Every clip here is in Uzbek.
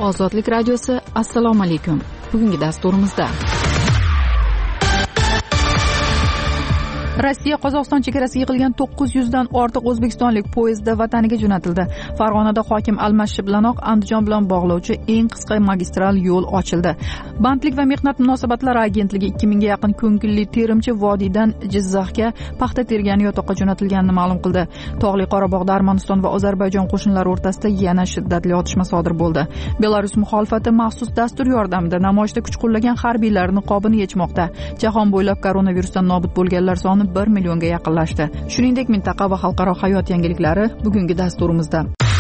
Ozodlik radiosi, assalomu alaykum. Bugungi dasturimizda Rossiya Qozog'iston chegarasiga yig'ilgan 900 dan ortiq o'zbekistonlik poyezdda vataniga jo'natildi. Farg'onada hokim almashishi bilanoq Andijon bilan bog'lovchi eng qisqa magistral yo'l ochildi. Bandlik va mehnat munosabatlari agentligi 2000 ga yaqin ko'ngilli terimchi vodiydan Jizzaxga paxta tergani yotoqqa jo'natilganini ma'lum qildi. Tog'li Qorabog'da Armaniston va Ozarbayjon qo'shinlari o'rtasida yana shiddatli otishma sodir bo'ldi. Belarus muxolifati maxsus dastur yordamida namoyishda kuch qo'llagan harbiylar niqobini yechmoqda. Jahon bo'ylab koronavirusdan nobud bo'lganlar soni 1 millionga yaqinlashdi. Shuningdek, mintaqa va xalqaro hayot yangiliklari bugungi dasturimizda.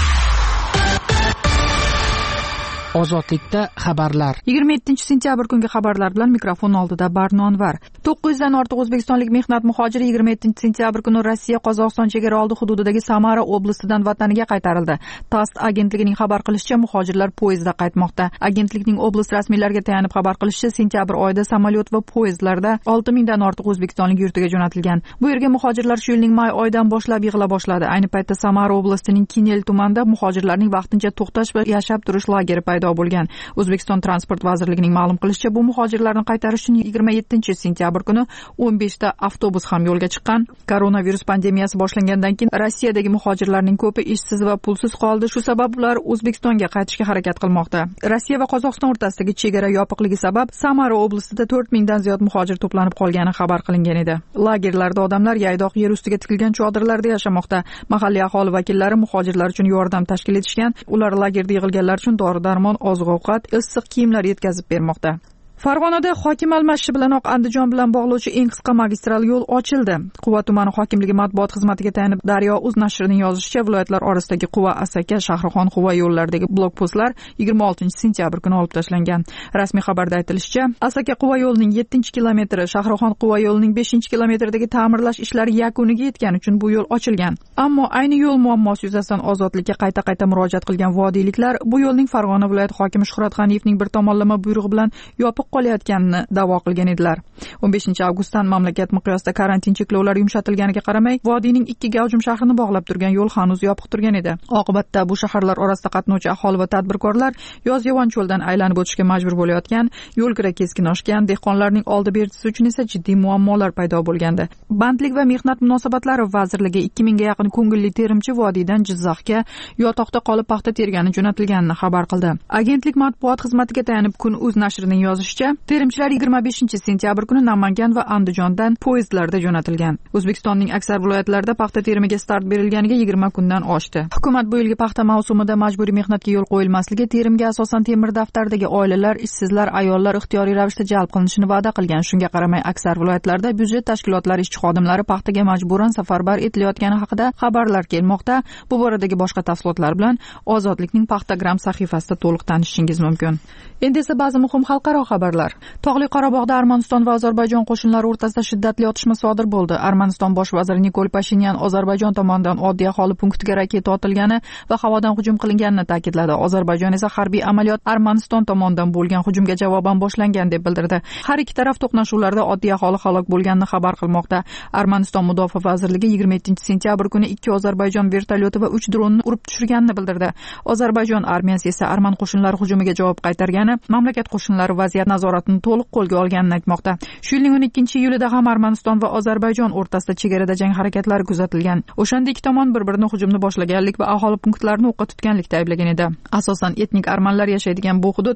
Ozodlikda xabarlar. 27-sentyabr kungi xabarlar bilan mikrofon oldida Barno Anvar. 900 dan ortiq o'zbekistonlik mehnat muhojiri 27-sentyabr kuni Rossiya Qozog'iston chegara oldi hududidagi Samara oblastidan vataniga qaytarildi. TASS agentligining xabar qilishicha, muhojirlar poyezdda qaytmoqda. Agentlikning oblast rasmiylariga tayanib xabar qilishicha, sentyabr oyida samolyot va poyezdlarda 6000 dan ortiq o'zbekistonlik yurtiga jo'natilgan. Bu yerga muhojirlar shu yilning may oyidan boshlab yig'ila boshladi. Ayni paytda Samara oblastining Kinel tumanida muhojirlarning vaqtincha to'xtash va yashab turish lageri paydo bo'lgan. O'zbekiston transport vazirligining ma'lum qilishicha, bu muhojirlarni qaytarish uchun 27-sentyabr kuni 15 ta avtobus ham yo'lga chiqqan. Koronavirus pandemiyasi boshlangandan keyin Rossiyadagi muhojirlarning ko'pi ishsiz va pulsiz qoldi. Shu sabab ular O'zbekistonga qaytishga harakat qilmoqda. Rossiya va Qozog'iston o'rtasidagi chegara yopiqligi sabab Samara oblastida 4000 dan ziyod muhojir to'planib qolgani xabar qilingan edi. Lagerlarda odamlar yaydoq yer ustiga tikilgan chodirlarda yashamoqda. Mahalliy aholi vakillari muhojirlar uchun yordam tashkil etishgan. Ular lagerda yig'ilganlar uchun dori-darmon, oziq-ovqat, issiq kiyimlar yetkazib bermoqda. Farg'onada hokim almashishi bilanoq Andijon bilan bog'lovchi eng qisqa magistral yo'l ochildi. Quva tumani hokimligi matbuot xizmatiga tayanib Daryo.uz nashrining yozishicha, viloyatlar orasidagi Quva, Asaka, Shahrixon, Quva yo'llaridagi blokpostlar 26-sentyabr kuni olib tashlangan. Rasmiy xabarda aytilishicha, Asaka Quva yo'lining 7-kilometri, Shahrixon Quva yo'lining 5-kilometridagi ta'mirlash ishlari yakuniga yetgani uchun bu yo'l ochilgan. Ammo ayni yo'l muammosi yuzasidan Ozodlikka qayta murojaat qilgan vodiyliklar bu yo'lning Farg'ona viloyat hokimi Shuhrat G'aniyevning bir tomonlama buyrug'i bilan yopiq qolayotganini da'vo qilgan edilar. 15-avgustdan mamlakat miqyosida karantin cheklovlari yumshatilganiga qaramay, vodiyning 2 gavjum shahrini bog'lab turgan yo'l hanuz yopiq turgan edi. Oqibatda bu shaharlar orasida qatnovchi aholi va tadbirkorlar yozyovon cho'ldan aylanib o'tishga majbur bo'layotgan, yo'lkira keskin oshgan, dehqonlarning oldi berisi uchun esa jiddiy muammolar paydo bo'lgandi. Bandlik va mehnat munosabatlari vazirligi 2000 ga yaqin ko'ngilli terimchi vodiydan Jizzaxga yotoqda qolib paxta tergani jo'natilganini xabar qildi. Agentlik matbuot xizmatiga tayanib Kun.uz nashrining yozishicha, terimchilar 25-sentyabr kuni Namangan va Andijondan poyezdlarda jo'natilgan. O'zbekistonning aksar viloyatlarida paxta terimiga start berilganiga 20 kundan oshdi. Hukumat bu yilgi paxta mavsumida majburiy mehnatga yo'l qo'yilmasligi, terimga asosan temir daftardagi oilalar, ishsizlar, ayollar ixtiyoriy ravishda jalb qilinishini va'da qilgan. Shunga qaramay, aksar viloyatlarda byudjet tashkilotlari ishchi xodimlari paxtaga majburan safarbar etilayotgani haqida xabarlar kelmoqda. Bu boradagi boshqa tafsilotlar bilan Ozodlikning Paxtagram sahifasida to'liq tanishishingiz mumkin. Endi esa ba'zi muhim xalqaro xabarlar. Tog'li Qorabog'da Armaniston va Ozarbayjon qo'shinlari o'rtasida shiddatli otishma sodir bo'ldi. Armaniston bosh vaziri Nikol Pashinyan Ozarbayjon tomonidan oddiy aholi punktiga raketa otilgani va havodan hujum qilinganini ta'kidladi. Ozarbayjon esa harbiy amaliyot Armaniston tomonidan bo'lgan hujumga javoban boshlangan deb bildirdi. Har ikki taraf to'qnashuvlarda oddiy aholi halok bo'lganini xabar qilmoqda. Armaniston mudofaa vazirligi 27-sentyabr kuni 2 Ozarbayjon vertolyoti va 3 dronni urib tushirganini bildirdi. Ozarbayjon armiyasi esa arman qo'shinlari hujumiga javob qaytargani, mamlakat qo'shinlari vaziyat nazoratini to'liq qo'lga olganini aytmoqda. Shu yilning 12-iyulida ham Armaniston va Ozarbayjon o'rtasida chegarada jang harakatlari kuzatilgan. O'shanda ikki tomon bir-birini hujumni boshlaganlik va aholi punktlarini o'qqa tutganlikda ayblagan edi. Asosan etnik armanlar yashaydigan bu hudud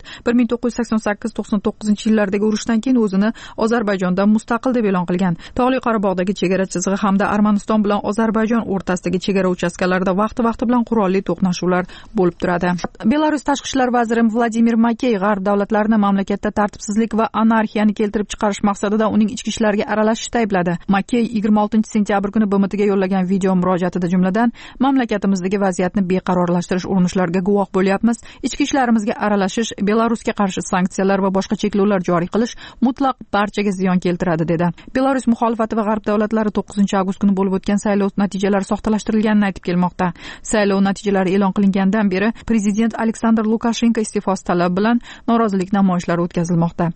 1988-99-yillardagi urushdan keyin o'zini Ozarbayjondan mustaqil deb e'lon qilgan. Tog'li Qorabog'dagi chegara chizig'i hamda Armaniston bilan Ozarbayjon o'rtasidagi chegara uchastkalarida vaqti bilan qurolli to'qnashuvlar bo'lib turadi. Belarus tashqi ishlar vaziri Vladimir Makey g'arb davlatlarini mamlakatda tartibsizlik va anarxiyani keltirib chiqarish maqsadida uning ichki ishlariga aralashishda aybladi. Makey 26-sentyabr kuni BMTga yo'llagan video murojaatida jumladan, mamlakatimizdagi vaziyatni beqarorlashtirish urinishlariga guvoh bo'lyapmiz. Ichki ishlarimizga aralashish, Belarusga qarshi sanksiyalar va boshqa cheklovlar joriy qilish mutlaq barchaga ziyon keltiradi dedi. Belarus muxolifati va g'arb davlatlari 9-avgust kuni bo'lib o'tgan saylov natijalari soxtalashtirilganini aytib kelmoqda. Saylov natijalari e'lon qilingandan beri prezident Aleksandr Lukashenko iste'fosi talabi bilan norozilik namoyishlari o'tkazilmoqda.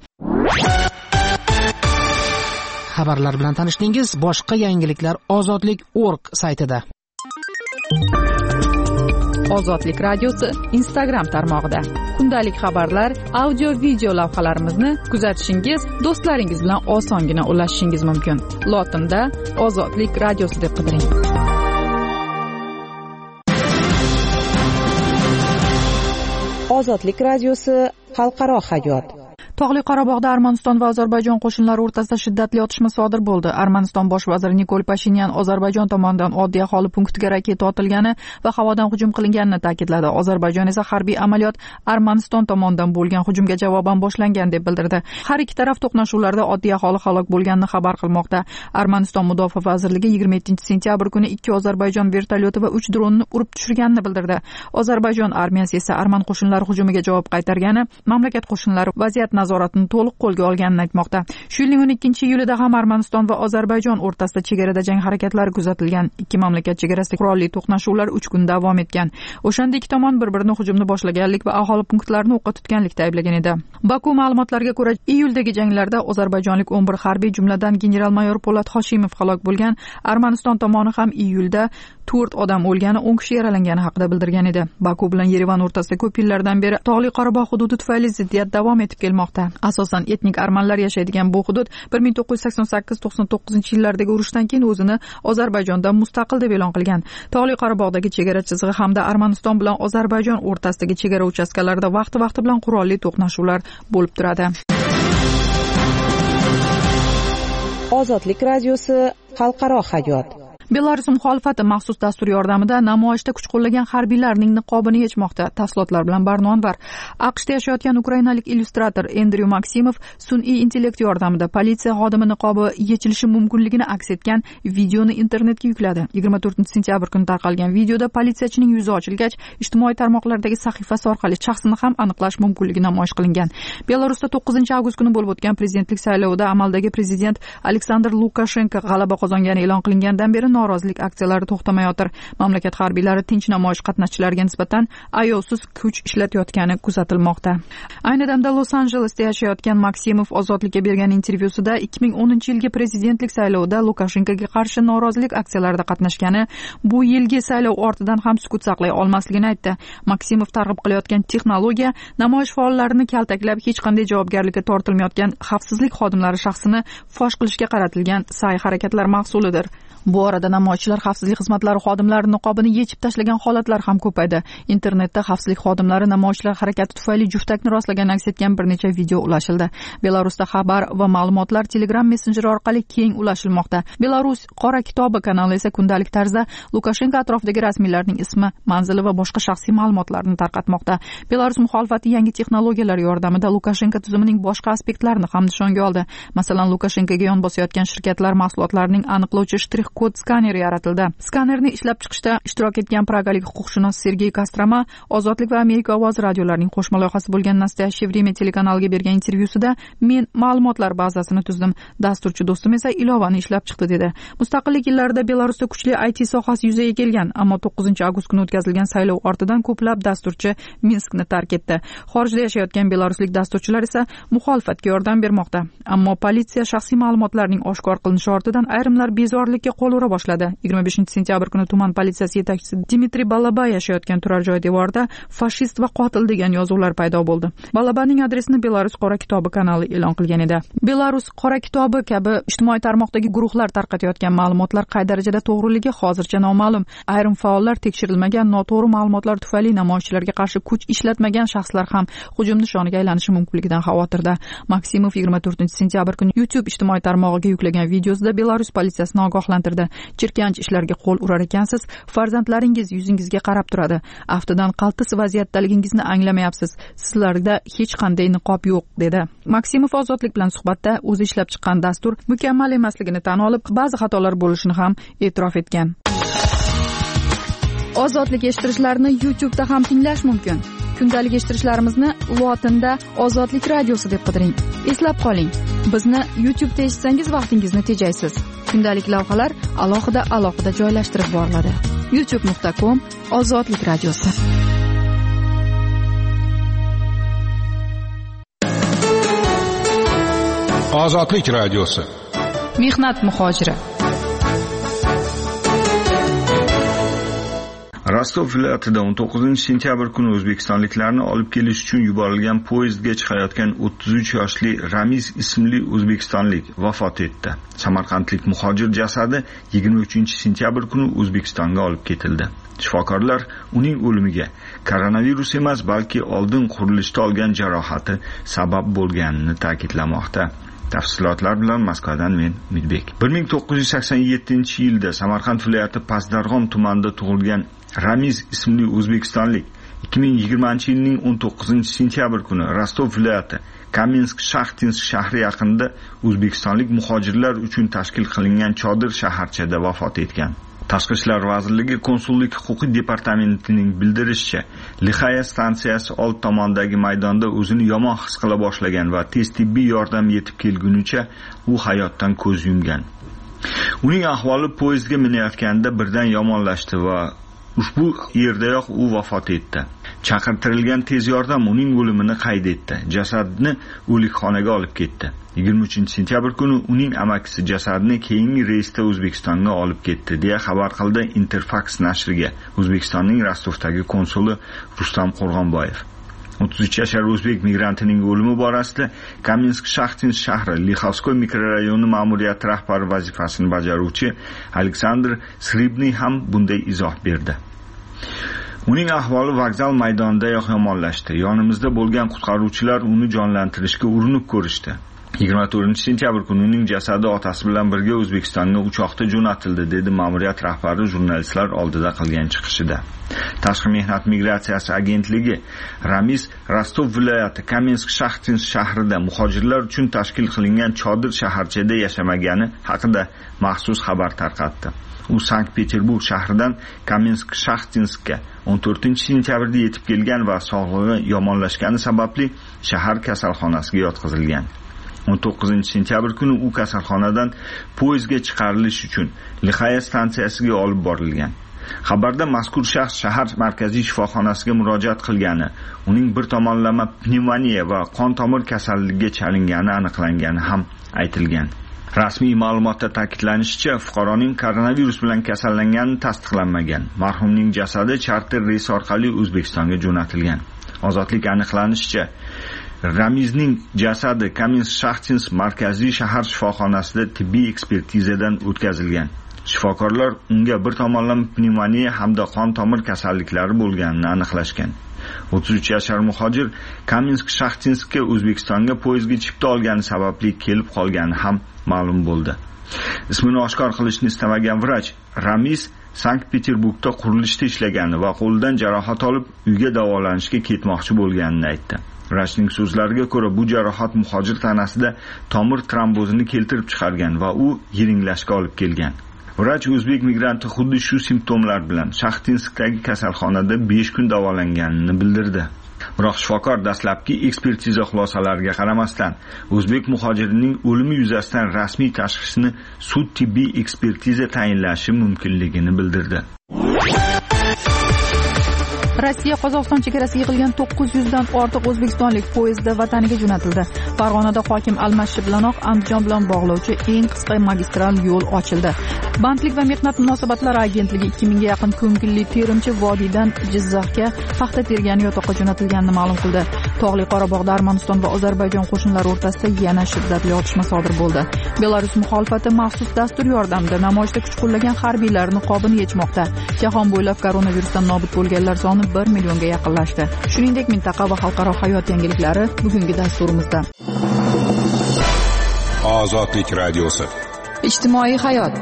Xabarlar bilan tanishdingiz. Boshqa yangiliklar Ozodlik.org saytida. Ozodlik radiosi Instagram tarmog'ida. Kundalik xabarlar, audio video lavhalarimizni kuzatishingiz, do'stlaringiz bilan osongina ulashishingiz mumkin. Lotinda Ozodlik radiosi deb qidiring. Ozodlik radiosi xalqaro hayot. Tog'li Qorabog'da Armaniston va Ozarbayjon qo'shinlari o'rtasida shiddatli otishma sodir bo'ldi. Armaniston bosh vaziri Nikol Pashinyan Ozarbayjon tomonidan oddiy aholi punktiga raketa otilgani va havodan hujum qilinganini ta'kidladi. Ozarbayjon esa harbiy amaliyot Armaniston tomonidan bo'lgan hujumga javoban boshlangan deb bildirdi. Har ikki taraf to'qnashuvlarda oddiy aholi halok bo'lganini xabar qilmoqda. Armaniston mudofaa vazirligi 27-sentyabr kuni 2 Ozarbayjon vertolyoti va 3 dronni urib tushirganini bildirdi. Ozarbayjon armiyasi esa arman qo'shinlari hujumiga javob qaytargani, mamlakat qo'shinlari vaziyat nazoratini to'liq qo'lga olganini aytmoqda. Shu yilning 12-iyulida ham Armaniston va Ozarbayjon o'rtasida chegarada jang harakatlari kuzatilgan. Ikki mamlakat chegarasida qurolli to'qnashuvlar 3 kun davom etgan. O'shanda ikki tomon bir-birini hujumni boshlaganlik va aholi punktlarini o'qqa tutganlikda ayblagan edi. Baku ma'lumotlariga ko'ra, iyuldagi janglarda ozarbayjonlik 11 harbiy, jumladan general-mayor Po'lat Hoshimov halok bo'lgan. Armaniston tomoni ham iyulda 4 odam o'lgani, 10 kishi yaralangani haqida bildirgan edi. Baku bilan Yerevan o'rtasida ko'p yillardan beri Tog'li Qorabog' hududi tufayli ziddiyat davom etib kelmoqda. Asosan etnik armanlar yashaydigan bu hudud 1988-99-yillardagi urushdan keyin o'zini Ozarbayjondan mustaqil deb e'lon qilgan. Tog'li Qorabog'dagi chegara chizig'i hamda Armaniston bilan Ozarbayjon o'rtasidagi chegara uchastkalarida vaqti-vaqti bilan qurolli to'qnashuvlar bo'lib turadi. Ozodlik radiosi xalqaro hayot. Belarus muxolifati maxsus dastur yordamida namoyishda kuch qo'llagan harbiylarning niqobini yechmoqda. Tafsilotlar bilan Barnon var. AQShda yashayotgan ukrainalik illyustrator Andrew Maksimov sun'iy intellekt yordamida politsiya xodimi niqobi yechilishi mumkinligini aks etgan videoni internetga yukladi. 24-sentyabr kuni tarqalgan videoda politsiyachining yuzi ochilgach, ijtimoiy tarmoqlardagi sahifasi orqali shaxsini ham aniqlash mumkinligi namoyish qilingan. Belarusda 9-avgust kuni bo'lib o'tgan prezidentlik saylovida amaldagi prezident Aleksandr Lukashenko g'alaba qozongani e'lon qilingandan beri norozilik aksiyalari to'xtamayotir. Mamlakat harbiylari tinch namoyish qatnashchilariga nisbatan ayovsiz kuch ishlatayotgani kuzatilmoqda. Ayni damda Los-Anjelesda yashayotgan Maksimov Ozodlikka bergan intervyusida 2010-yilgi prezidentlik saylovida Lukashenkoga qarshi norozilik aksiyalarida qatnashgani, bu yilgi saylov ortidan ham sukut saqlay olmasligini aytdi. Maksimov targ'ib qilayotgan texnologiya namoyish faollarini kaltaklab, hech qanday javobgarlikka tortilmayotgan xavfsizlik xodimlari shaxsini fosh qilishga qaratilgan sa'y-harakatlar mahsulidir. Bu orada namoyishchilar xavfsizlik xizmatlari xodimlari niqobini yechib tashlagan holatlar ham ko'paydi. Internetda xavfsizlik xodimlari namoyishchilar harakati tufayli juftakni rostlagan aks etgan bir necha video ulashildi. Belarusda xabar va ma'lumotlar Telegram messenjeri orqali keng ulashilmoqda. Belarus Qora kitobi kanali esa kundalik tarzda Lukashenko atrofidagi rasmiylarning ismi, manzili va boshqa shaxsiy ma'lumotlarni tarqatmoqda. Belarus muxolifati yangi texnologiyalar yordamida Lukashenko tuzumining boshqa aspektlarini ham nishonga oldi. Masalan, Lukashenkoga yon bosayotgan shirkatlar mahsulotlarining aniqlovchi shtrix kod skaneri yaratildi. Skanerni ishlab chiqishda ishtirok etgan pragalik huquqshunos Sergey Kostroma Ozodlik va Amerika ovozi radiolarining qo'shma loyihasi bo'lgan Nastoyaщее время telekanaliga bergan intervyusida men ma'lumotlar bazasini tuzdim, dasturchi do'stim esa ilovani ishlab chiqdi dedi. Mustaqillik yillarida Belarusda kuchli IT sohasi yuzaga kelgan, ammo 9-avgust kuni o'tkazilgan saylov ortidan ko'plab dasturchi Minskni tark etdi. Xorijda yashayotgan belaruslik dasturchilar esa muxolifatga yordam bermoqda, ammo politsiya shaxsiy ma'lumotlarning oshkor qilinishi ortidan ayrimlar bezorilikka qo'l ura boshladi. 25-sentyabr kuni tuman politsiyasi yetakchisi Dmitriy Balaba yashayotgan turar joy devorida fashist va qotil degan yozuvlar paydo bo'ldi. Balabaning adresini Belarus Qora kitobi kanali e'lon qilgan edi. Belarus Qora kitobi kabi ijtimoiy tarmoqdagi guruhlar tarqatayotgan ma'lumotlar qay darajada to'g'riligi hozircha noma'lum. Ayrim faollar tekshirilmagan noto'g'ri ma'lumotlar tufayli namoyishchilarga qarshi kuch ishlatmagan shaxslar ham hujum nishoniga aylanishi mumkinligidan xavotirda. Maksimov 24-sentyabr kuni YouTube ijtimoiy tarmog'iga yuklagan videosida Belarus politsiyasini ogohlantirdi. Jirkanch ishlarga qo'l urar ekansiz, farzandlaringiz yuzingizga qarab turadi. Aftidan qaltis vaziyatdaligingizni anglamayapsiz. Sizlarda hech qanday niqob yo'q, dedi. Maksimov Ozodlik bilan suhbatda o'zi ishlab chiqqan dastur mukammal emasligini tan olib, ba'zi xatolar bo'lishini ham e'tirof etgan. Ozodlik eshittirishlarni YouTube'da ham tinglash mumkin. Kundalik eshittirishlarimizni lotinda Ozodlik radiosi deb qidiring. Eslab qoling, bizni YouTube'da eshitsangiz vaqtingizni tejaysiz. Kundalik lavhalar alohida joylashtirib boriladi. youtube.com Ozodlik radiosi. Ozodlik radiosi. Mehnat muhojiri. Rostov viloyatida 19-sentyabr kuni o'zbekistonliklarni olib kelish uchun yuborilgan poyezdga chiqayotgan 33 yoshli Ramiz ismli o'zbekistonlik vafot etdi. Samarqandlik muhojir jasadi 23-sentyabr kuni O'zbekistonga olib ketildi. Shifokorlar uning o'limiga koronavirus emas, balki oldin qurilishda olgan jarohati sabab bo'lganini ta'kidlamoqda. Tafsilotlar bilan Moskvadan men Umidbek. 1987-yilda Samarqand viloyati Pastdarg'om tumanida tug'ilgan Ramiz ismli o'zbekistonlik 2020-yilning 19-sentyabr kuni Rostov viloyati Kamensk-Shaxtinsk shahri yaqinida o'zbekistonlik muhojirlar uchun tashkil qilingan chodir shaharchada vafot etgan. Tashqi ishlar vazirligi konsullik huquqiy departamentining bildirishicha, Lixaya stansiyasi old tomondagi maydonda o'zini yomon his qila boshlagan va tez tibbiy yordam yetib kelgunicha u hayotdan ko'z yumgan. Uning ahvoli poyezdga minayotganda birdan yomonlashdi va ushbu yerdayoq u vafot etdi. Chaqirtirilgan tez yordam uning o'limini qayd etdi. Jasadni o'likxonaga olib ketdi. 23-sentyabr kuni uning amakisi jasadni keyingi reysda O'zbekistonga olib ketdi, deya xabar qildi Interfax nashriga O'zbekistonning Rostovdagi konsuli Rustam Qo'rg'onboyev. 33 yashar o'zbek migrantining o'limi borasida Kamensk-Shaxtinsk shahri Lixovskoy mikrorayoni ma'muriyati rahbari vazifasini bajaruvchi Aleksandr Sribniy ham bunday izoh berdi. Uning ahvoli vokzal maydonidayoq yomonlashdi. Yonimizda bo'lgan qutqaruvchilar uni jonlantirishga urinib ko'rishdi. 24-sentyabr kuni uning jasadi otasi bilan birga O'zbekistonga uchoqda jo'natildi, dedi ma'muriyat rahbari jurnalistlar oldida qilgan chiqishida. Tashqi mehnat migratsiyasi agentligi Ramiz Rostov viloyati Kamensk-Shaxtinsk shahrida muhojirlar uchun tashkil qilingan chodir shaharchada yashamagani haqida maxsus xabar tarqatdi. U Sankt-Peterburg shahridan Kamensk-Shaxtinskka 14-sentyabrda yetib kelgan va sog'lig'i yomonlashgani sababli shahar kasalxonasiga yotqizilgan. 19-sentyabr kuni u kasalxonadan poyezdga chiqarilish uchun Lixaya stansiyasiga olib borilgan. Xabarda mazkur shaxs shahar markaziy shifoxonasiga murojaat qilgani, uning bir tomonlama pnevmoniya va qon tomir kasalligiga chalingani aniqlangani ham aytilgan. Rasmiy ma'lumotda ta'kidlanishicha, fuqaroning koronavirus bilan kasallangani tasdiqlanmagan. Marhumning jasadi charter reys orqali O'zbekistonga jo'natilgan. Ozodlik aniqlanishicha, Ramizning jasadi Kamensk-Shaxtinsk markaziy shahar shifoxonasida tibbiy ekspertizadan o'tkazilgan. Shifokorlar unga bir tomonlama pnevmoniya hamda qon tomir kasalliklari bo'lganini aniqlashgan. 33 yashar muhojir Kamensk-Shaxtinskka O'zbekistonga poyezdga chipta olgani sababli kelib qolgani ham ma'lum bo'ldi. Ismini oshkor qilishni istamagan vrach Ramiz Sankt-Peterburgda qurilishda ishlagani va qo'lidan jarohat olib uyga davolanishga ketmoqchi bo'lganini aytdi. Vrachning so'zlariga ko'ra, bu jarohat muhojir tanasida tomir trombozini keltirib chiqargan va u yiringlashga olib kelgan. Vrach o'zbek migranti xuddi shu simptomlar bilan Shaxtinskdagi kasalxonada 5 kun davolanganini bildirdi. Biroq shifokor dastlabki ekspertiza xulosalariga qaramasdan o'zbek muhojirining o'limi yuzasidan rasmiy tashxisni sud tibbiy ekspertiza tayinlashi mumkinligini bildirdi. Rossiya Qozog'iston chegarasiga yig'ilgan 900 dan ortiq o'zbekistonlik poyezdda vataniga jo'natildi. Farg'onada hokim almashishi bilanoq Andijon bilan bog'lovchi eng qisqa magistral yo'l ochildi. Bandlik va mehnat munosabatlari agentligi 2000 ga yaqin ko'ngilli terimchi vodiydan Jizzaxga paxta tergani yotoqqa jo'natilganini ma'lum qildi. Tog'li Qorabog'da Armaniston va Ozarbayjon qo'shinlari o'rtasida yana shiddatli otishma sodir bo'ldi. Belarus muxolifati maxsus dastur yordamida namoyishda kuch qo'llagan harbiylar niqobini yechmoqda. Jahon bo'ylab koronavirusdan nobud bo'lganlar soni 1 millionga yaqinlashdi. Shuningdek, mintaqa va xalqaro hayot yangiliklari bugungi dasturimizda. Ozodlik radiosi. Ijtimoiy hayot.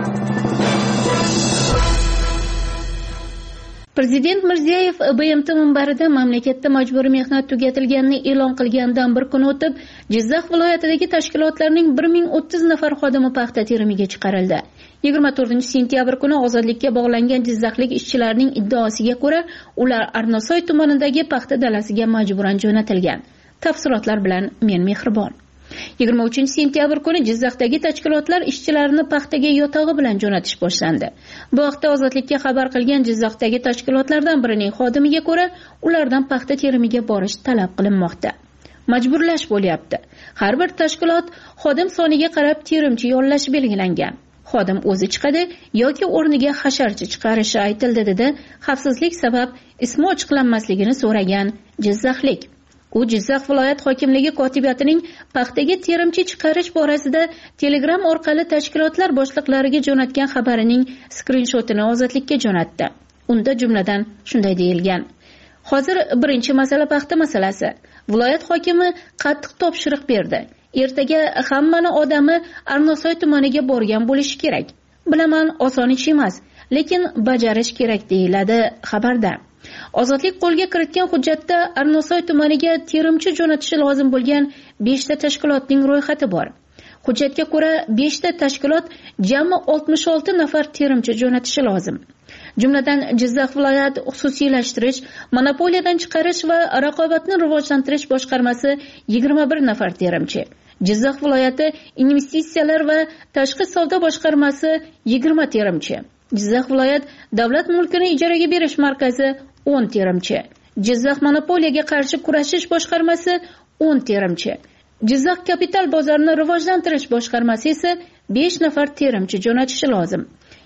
Prezident Mirziyoyev BMT minbarida mamlakatda majburiy mehnat tugatilganini e'lon qilganidan bir kun o'tib, Jizzax viloyatidagi tashkilotlarning 1030 nafar xodimi paxta terimiga chiqarildi. 24-sentyabr kuni ozodlikka bog'langan jizzaxlik ishchilarning iddaosiga ko'ra, ular Arnasoy tumanidagi paxta dalasiga majburan jo'natilgan. Tafsilotlar bilan men Mehribon. 23-sentyabr kuni Jizzaxdagi tashkilotlar ishchilarini paxtaga yotog'i bilan jo'natish boshlandi. Bu haqda Ozodlikka xabar qilgan Jizzaxdagi tashkilotlardan birining xodimiga ko'ra, ulardan paxta terimiga borish talab qilinmoqda. Majburlash bo'lyapti. Har bir tashkilot xodim soniga qarab terimchi yollash belgilangan. xodim o'zi chiqadi yoki o'rniga hasharchi chiqarishi aytildi, dedi xavfsizlik sabab ismi ochiqlanmasligini so'ragan jizzaxlik. U Jizzax viloyat hokimligi kotibiyatining paxtaga terimchi chiqarish borasida Telegram orqali tashkilotlar boshliqlariga jo'natgan xabarining skrinshotini Ozodlikka jo'natdi. Unda jumladan shunday deyilgan: Hozir birinchi masala paxta masalasi. Viloyat hokimi qattiq topshiriq berdi. Ertaga hammani odami Arnosoy tumaniga borgan bo'lishi kerak. Bilaman, oson ish emas, lekin bajarish kerak, deyiladi xabarda. Ozodlik qo'lga kiritgan hujjatda Arnosoy tumaniga terimchi jo'natishi lozim bo'lgan 5 ta tashkilotning ro'yxati bor. Hujjatga ko'ra 5 ta tashkilot jami 66 nafar terimchi jo'natishi lozim. Jumladan Jizzax viloyat xususiylashtirish, monopoliyadan chiqarish va raqobatni rivojlantirish boshqarmasi 21 nafar terimchi. Jizzax viloyati investitsiyalar va tashqi savdo boshqarmasi 20 terimchi. Jizzax viloyat davlat mulkini ijaraga berish markazi 10 terimchi. Jizzax monopoliyaga qarshi kurashish boshqarmasi 10 terimchi. Jizzax kapital bozorini rivojlantirish boshqarmasi esa 5 nafar terimchi jo'natishi lozim.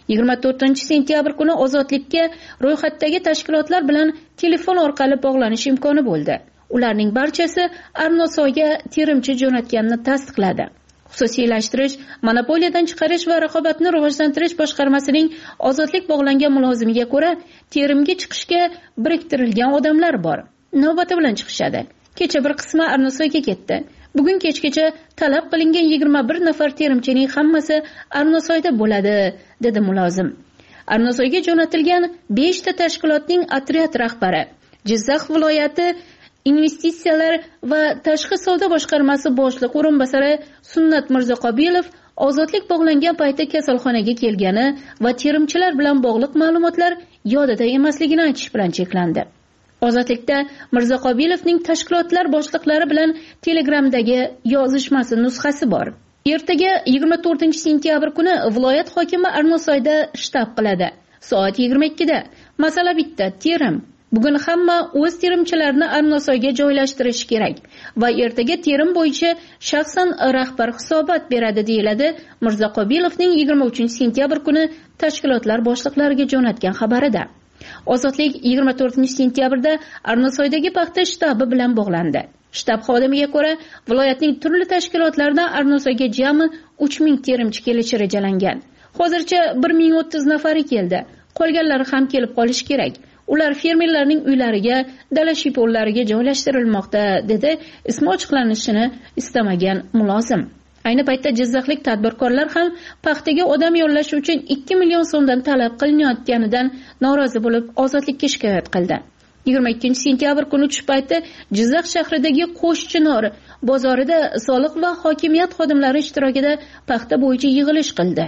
24-sentyabr kuni Ozodlikka ro'yxatdagi tashkilotlar bilan telefon orqali bog'lanish imkoni bo'ldi. Ularning barchasi Arnosoyga terimchi jo'natganini tasdiqladi. Xususiylashtirish, monopoliyadan chiqarish va raqobatni rivojlantirish boshqarmasining Ozodlik bog'langan mulozimiga ko'ra, terimga chiqishga biriktirilgan odamlar bor. Navbati bilan chiqishadi. Kecha bir qismi Arnosoyga ketdi. Bugun kechgacha talab qilingan 21 nafar terimchining hammasi Arnosoyda bo'ladi, dedi mulozim. Arnosoyga jo'natilgan 5 ta tashkilotning otryad rahbari, Jizzax viloyati investitsiyalar va tashqi savdo boshqarmasi boshliq o'rinbosari Sunnat Mirzoqobilov Ozodlik bog'langan paytda kasalxonaga kelgani va terimchilar bilan bog'liq ma'lumotlar yodida emasligini aytish bilan cheklandi. Ozodlikda Mirzoqobilovning tashkilotlar boshliqlari bilan Telegramdagi yozishmasi nusxasi bor. Ertaga 24-sentyabr kuni viloyat hokimi Arnosoyda shtab qiladi. Soat 22 da. Masala bitta, terim. Bugun hamma o'z terimchilarini Arnosoyga joylashtirishi kerak va ertaga terim bo'yicha shaxsan rahbar hisobot beradi, deyiladi Mirzoqobilovning 23-sentyabr kuni tashkilotlar boshliqlariga jo'natgan xabarida. Ozodlik 24-sentyabrda Arnosoydagi paxta shtabi bilan bog'landi. Shtab xodimiga ko'ra, viloyatning turli tashkilotlaridan Arnosoyga jami 3000 terimchi kelishi rejalangan. Hozircha 1030 nafari keldi. Qolganlari ham kelib qolishi kerak. Ular fermerlarning uylariga, dala shiyponlariga joylashtirilmoqda, dedi ismi ochiqlanishini istamagan mulozim. Ayni paytda Jizzaxlik tadbirkorlar ham paxtaga odam yo'llash uchun 2 million so'mdan talab qilinayotganidan norozi bo'lib Ozodlikka shikoyat qildi. 22-sentyabr kuni tush payti Jizzax shahridagi Qo'shchinor bozorida soliq va hokimiyat xodimlari ishtirokida paxta bo'yicha yig'ilish qildi.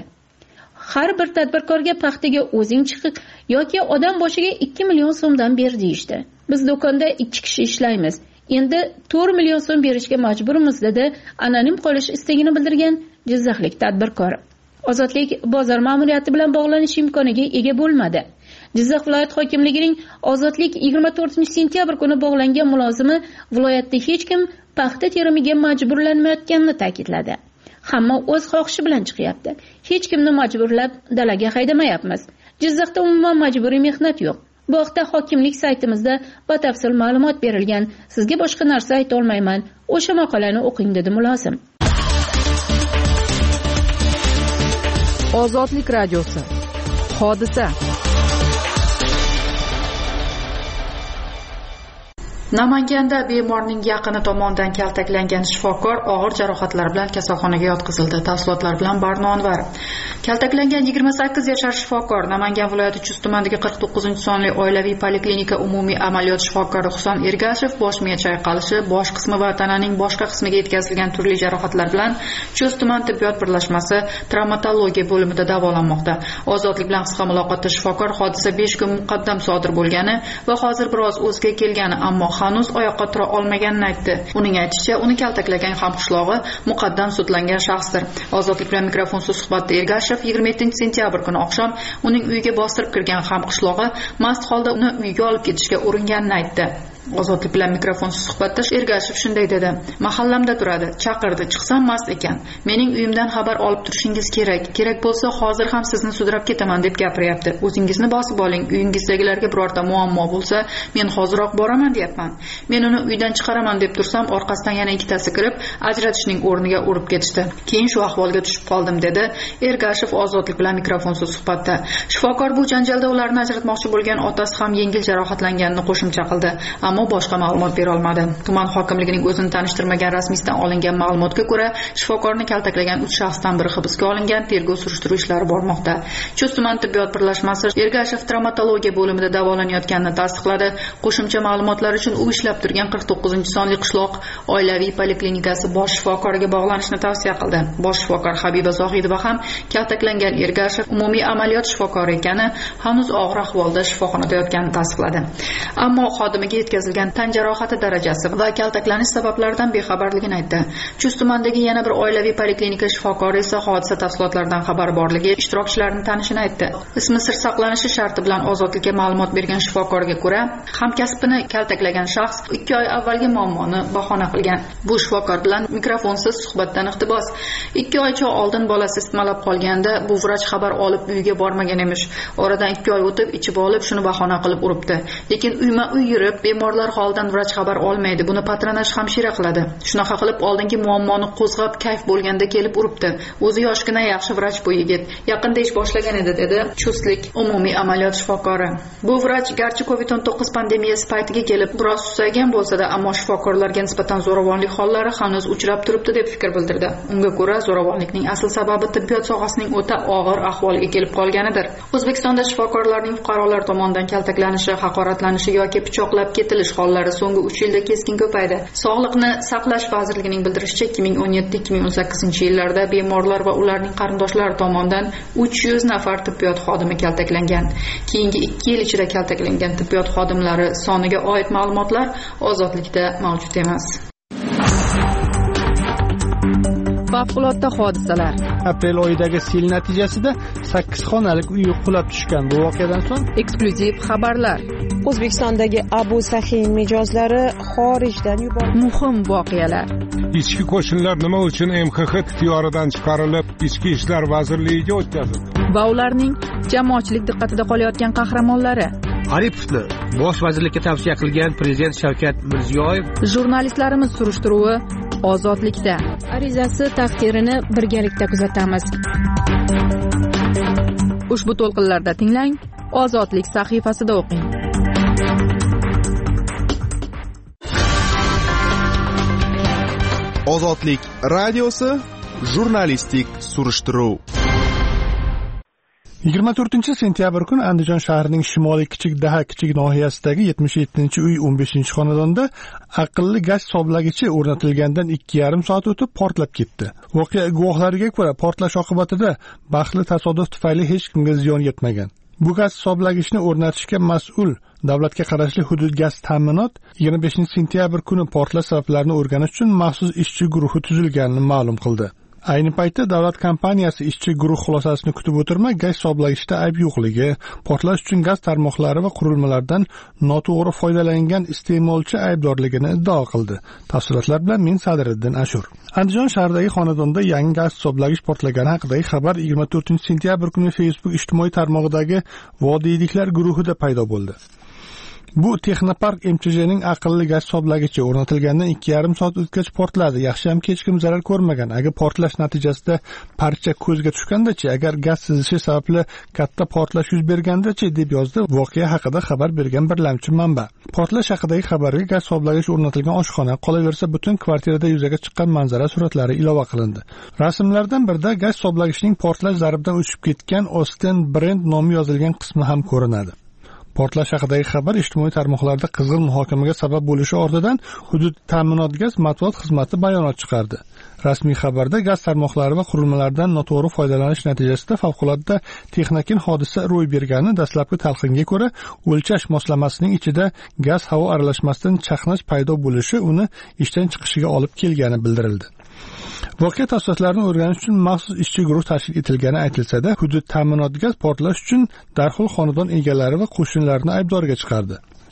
Har bir tadbirkorga paxtaga o'zing chiqib yoki odam boshiga 2 million so'mdan ber deyishdi. Biz do'konda 2 kishi ishlaymiz. Endi 4 million so'm berishga majburmiz, dedi anonim qolish istagini bildirgan Jizzaxlik tadbirkor. Ozodlik bozor ma'muriyati bilan bog'lanish imkoniga ega bo'lmadi. Jizzax viloyat hokimligining Ozodlik 24-sentyabr kuni bog'langan mulozimi viloyatda hech kim paxta terimiga majburlanmayotganini ta'kidladi. Hamma o'z xohishi bilan chiqyapti. Hech kimni majburlab dalaga haydamayapmiz. Jizzaxda umuman majburiy mehnat yo'q. Bu haqda hokimlik saytimizda batafsil ma'lumot berilgan. Sizga boshqa narsa ayta olmayman. O'sha maqolani o'qing, dedi mulozim. Ozodlik radiosi. Hodisa. Namanganda bemorning yaqini tomonidan kaltaklangan shifokor og'ir jarohatlar bilan kasalxonaga yotqizildi. Tafsilotlar bilan Barno Anvar. Kaltaklangan 28 yashar shifokor Namangan viloyati Chust tumanidagi 49-sonli oilaviy poliklinika umumiy amaliyot shifokori Husan Ergashev bosh miya chayqalishi, bosh qismi va tananing boshqa qismiga yetkazilgan turli jarohatlar bilan Chust tuman tibbiyot birlashmasi travmatologiya bo'limida davolanmoqda. Ozodlik bilan qisqa muloqotda shifokor hodisa 5 kun muqaddam sodir bo'lgani va hozir biroz o'ziga kelgani, ammo hanuz oyoqqa tura olmaganini aytdi. Uning aytishicha, uni kaltaklagan hamqishlog'i muqaddam sudlangan shaxsdir. Ozodlik bilan mikrofonsiz suhbatda Ergashev 27-sentyabr kuni oqshom uning uyiga bostirib kirgan hamqishlog'i mast holda uni uyiga olib ketishga uringanini aytdi. Ozodlik bilan mikrofonsiz suhbatda Ergashev shunday dedi: "Mahallamda turadi, chaqirdi, chiqsam mast ekan. Mening uyimdan xabar olib turishingiz kerak. Kerak bo'lsa hozir ham sizni sudrab ketaman deb gapiryapti. O'zingizni bosib oling. Uyingizdagilarga birorta muammo bo'lsa, men hoziroq boraman deyapman. Men uni uydan chiqaraman deb tursam, orqasidan yana ikkitasi kirib, ajratishning o'rniga urib ketishdi. Keyin shu ahvolga tushib qoldim", dedi Ergashev Ozodlik bilan mikrofonsiz suhbatda. Shifokor bu janjalda ularni ajratmoqchi bo'lgan otasi ham yengil jarohatlanganini qo'shimcha qildi, ammo boshqa ma'lumot bera olmadi. Tuman hokimligining o'zini tanishtirmagan rasmiydan olingan ma'lumotga ko'ra, shifokorni kaltaklagan 3 shaxsdan biri hibsga olingan, tergov surishtiruv ishlari bormoqda. Chust tuman tibbiyot birlashmasi Ergashev travmatologiya bo'limida davolanayotganini tasdiqladi. Qo'shimcha ma'lumotlar uchun u ishlab turgan 49-sonli qishloq oilaviy poliklinikasi bosh shifokoriga bog'lanishni tavsiya qildi. Bosh shifokor Habiba Zohidova ham kaltaklangan Ergashev umumiy amaliyot shifokori ekani, hanuz og'ir ahvolda shifoxonada yotganini tasdiqladi. Ammo xodimiga yetkazilgan tan jarohati darajasi va kaltaklanish sabablaridan bexabarligini aytdi. Chust tumanidagi yana bir oilaviy poliklinika shifokori esa hodisa tafsilotlaridan xabar borligi, ishtirokchilarni tanishini aytdi. Ismi sir saqlanishi sharti bilan Ozodlikka ma'lumot bergan shifokorga ko'ra, hamkasbini kaltaklagan shaxs 2 oy avvalgi muammoni bahona qilgan. Bu shifokor bilan mikrofonsiz suhbatdan iqtibos: 2 oycha oldin bolasi isitmalab qolganda bu vrach xabar olib uyiga bormagan emish. Oradan 2 oy o'tib ichib olib shuni bahona qilib uribdi. Lekin uyma-uy yurib bemorlar holidan vrach xabar olmaydi. Buni patronaj hamshira qiladi. Shunaqa qilib oldingi muammoni qo'zg'ab kayf bo'lganda kelib uribdi. O'zi yoshgina yaxshi vrach bu yigit. Yaqinda ish boshlagan edi, dedi Chustlik umumiy amaliyot shifokori. Bu vrach garchi COVID-19 pandemiyasi paytiga kelib biroz susaygan bo'lsa-da, ammo shifokorlarga nisbatan zo'ravonlik hollari hanuz uchrab turibdi deb fikr bildirdi. Unga ko'ra, zo'ravonlikning asl sababi tibbiyot sohasining o'ta og'ir ahvolga kelib qolganidir. O'zbekistonda shifokorlarning fuqarolar tomonidan kaltaklanishi, haqoratlanishi yoki pichoqlab ketilish hollari so'nggi 3 yilda keskin ko'paydi. Sog'liqni saqlash vazirligining bildirishicha, 2017-2018-yillarda bemorlar va ularning qarindoshlari tomonidan 300 nafar tibbiyot xodimi kaltaklangan. Keyingi 2 yil ichida kaltaklangan tibbiyot xodimlari soniga oid ma'lumotlar Ozodlikda mavjud emas. Favqulodda hodisalar. Aprel oyidagi sel natijasida 8 xonalik uy qulab tushgan. Bu voqeadan so'ng eksklyuziv xabarlar. O'zbekistondagi Abu Sahin mijozlari xorijdan yuborildi. Muhim voqealar. Ichki qo'shinlar nima uchun MXX ixtiyoridan chiqarilib, Ichki ishlar vazirligiga o'tkazildi? Va ularning jamoatchilik diqqatida qolayotgan qahramonlari. Aripovni bosh vazirlikka tavsiya qilgan prezident Shavkat Mirziyoyev. Jurnalistlarimiz surishtiruvi Ozodlikda. Arizasi taqdirini birgalikda kuzatamiz. Ushbu to'lqinlarda tinglang, Ozodlik sahifasida o'qing. Ozodlik radiosi jurnalistik surishtiruv. 24-sentyabr kuni Andijon shahrining shimoliy Kichik Daha kichik nohiyasidagi 77-uy 15-xonadonda aqlli gaz hisoblagichi o'rnatilgandan 2,5 soat o'tib portlab ketdi. Voqea guvohlariga ko'ra, portlash oqibatida baxtli tasodif tufayli hech kimga ziyon yetmagan. Bu gaz hisoblagichni o'rnatishga mas'ul davlatga qarashli hudud gaz ta'minot 25-sentyabr kuni portlash sabablarini o'rganish uchun maxsus ishchi guruhi tuzilganini ma'lum qildi. Ayni paytda davlat kompaniyasi ishchi guruh xulosasini kutib o'tirmay, gaz hisoblagichda ayb yo'qligi, portlash uchun gaz tarmoqlari va qurilmalardan noto'g'ri foydalangan iste'molchi aybdorligini iddao qildi. Tafsilotlar bilan men Sadriddin Ashur. Andijon shahridagi xonadonda yangi gaz hisoblagich portlagani haqidagi xabar 24-sentyabr kuni Facebook ijtimoiy tarmog'idagi Vodiyliklar guruhida paydo bo'ldi. Bu Texnopark MCJning aqlli gaz hisoblagichi o'rnatilgandan 2,5 soat o'tgach portladi. Yaxshiyamki hech kim zarar ko'rmagan. Agar portlash natijasida parcha ko'zga tushganda-chi, agar gaz sizishi sababli katta portlash yuz berganda-chi, deb yozdi voqea haqida xabar bergan birlamchi manba. Portlash haqidagi xabarga gaz hisoblagich o'rnatilgan oshxona, qolaversa butun kvartirada yuzaga chiqqan manzara suratlari ilova qilindi. Rasmlardan birida gaz hisoblagichning portlash zarbidan o'chib ketgan Osten Brand nomi yozilgan qismi ham ko'rinadi. Portlash haqidagi xabar ijtimoiy tarmoqlarda qizg'in muhokamaga sabab bo'lishi ortidan hudud ta'minot gaz matbuot xizmati bayonot chiqardi. Rasmiy xabarda gaz tarmoqlari va qurilmalardan noto'g'ri foydalanish natijasida favqulodda texnogen hodisa ro'y bergani dastlabki talqinga ko'ra, o'lchash moslamasining ichida gaz havo aralashmasidan chaqnash paydo bo'lishi uni ishdan chiqishiga olib kelgani bildirildi. Voqea tafsilotlarini o'rganish uchun maxsus ishchi guruh tashkil etilgani aytilsa-da, hudud ta'minot gaz portlash uchun darhol xonadon egalari va qo'shnilarini aybdorga chiqardi.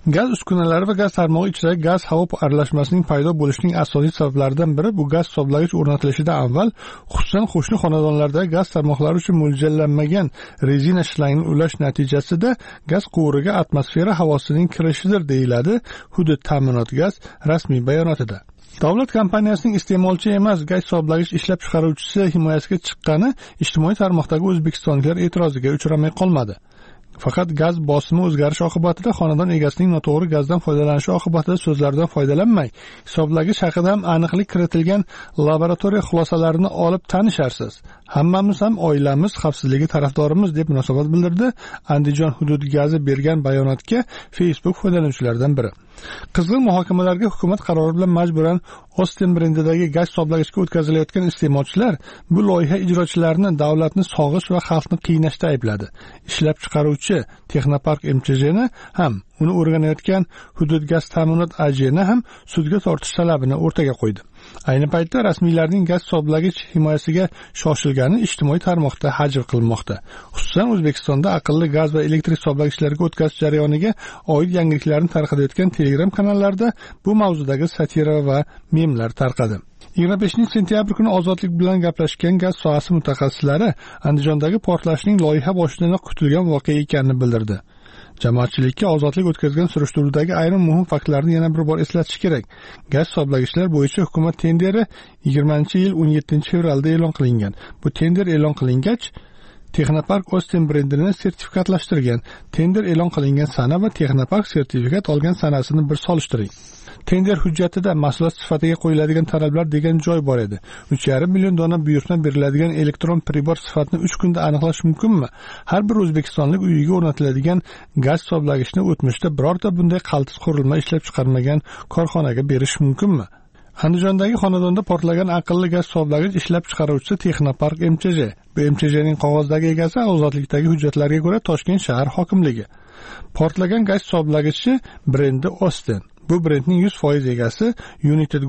Gaz uskunalari va gaz tarmog'i ichidagi gaz-havo aralashmasining paydo bo'lishining asosiy sabablaridan biri bu gaz hisoblagich o'rnatilishidan avval, xususan qo'shni xonadonlardagi gaz tarmoqlari uchun mo'ljallanmagan rezina shlangni ulash natijasida gaz quvuriga atmosfera havosining kirishidir, deyiladi Hudud ta'minot gaz rasmiy bayonotida. Davlat kompaniyasining iste'molchi emas gaz hisoblagich ishlab chiqaruvchisi himoyasiga chiqqani ijtimoiy tarmoqdagi o'zbekistonliklar e'tiroziga uchramay qolmadi. Faqat gaz bosimi o'zgarishi oqibatida xonadon egasining noto'g'ri gazdan foydalanishi oqibatida so'zlardan foydalanmay, hisoblagich haqida ham aniqlik kiritilgan laboratoriya xulosalarini olib tanisharsiz. Hammamiz ham oilamiz xavfsizligi tarafdorimiz deb munosabat bildirdi Andijon hudud gazi bergan bayonotga Facebook foydalanuvchilaridan biri. Qizg'in muhokamalarga hukumat qarori bilan majburan Osten brendidagi gaz hisoblagichga o'tkazilayotgan iste'molchilar bu loyiha ijrochilarini davlatni sog'ish va xalqni qiynashda aybladi. Ishlab chiqaruvchi Texnopark MCJni ham uni o'rganayotgan Hudud gaz ta'minot AJni ham sudga tortish talabini o'rtaga qo'ydi. Ayni paytda rasmiylarning gaz hisoblagich himoyasiga shoshilgani ijtimoiy tarmoqda hajv qilinmoqda. Xususan O'zbekistonda aqlli gaz va elektr hisoblagichlarga o'tkazish jarayoniga oid yangiliklarni tarqatayotgan Telegram kanallarda bu mavzudagi satira va memlar tarqadi. 25-sentyabr kuni Ozodlik bilan gaplashgan gaz sohasi mutaxassislari Andijondagi portlashning loyiha boshidan kutilgan voqea ekanini bildirdi. Jamoatchilikka Ozodlik o'tkazgan surishtiruvdagi ayrim muhim faktlarni yana bir bor eslatish kerak. Gaz hisoblagichlar bo'yicha hukumat tenderi 20-yil 17-fevralda e'lon qilingan. Bu tender e'lon qilingach, Texnopark Osten brendini sertifikatlashtirgan. Tender e'lon qilingan sana va Texnopark sertifikat olgan sanasini bir solishtiring. Tender hujjatida mahsulot sifatiga qo'yiladigan talablar degan joy bor edi. 3,5 million dona buyurtma beriladigan elektron pribor sifatini 3 kunda aniqlash mumkinmi? Har bir o'zbekistonlik uyiga o'rnatiladigan gaz hisoblagichni o'tmishda birorta bunday qaltis qurilma ishlab chiqarmagan korxonaga berish mumkinmi? Andijondagi xonadonda portlagan aqlli gaz hisoblagich ishlab chiqaruvchisi Texnopark MCJ. Bu MCJning qog'ozdagi egasi Ozodlikdagi hujjatlarga ko'ra Toshkent shahar hokimligi. Portlagan gaz hisoblagichi brendi Osten. Bu brendning 100% egasi United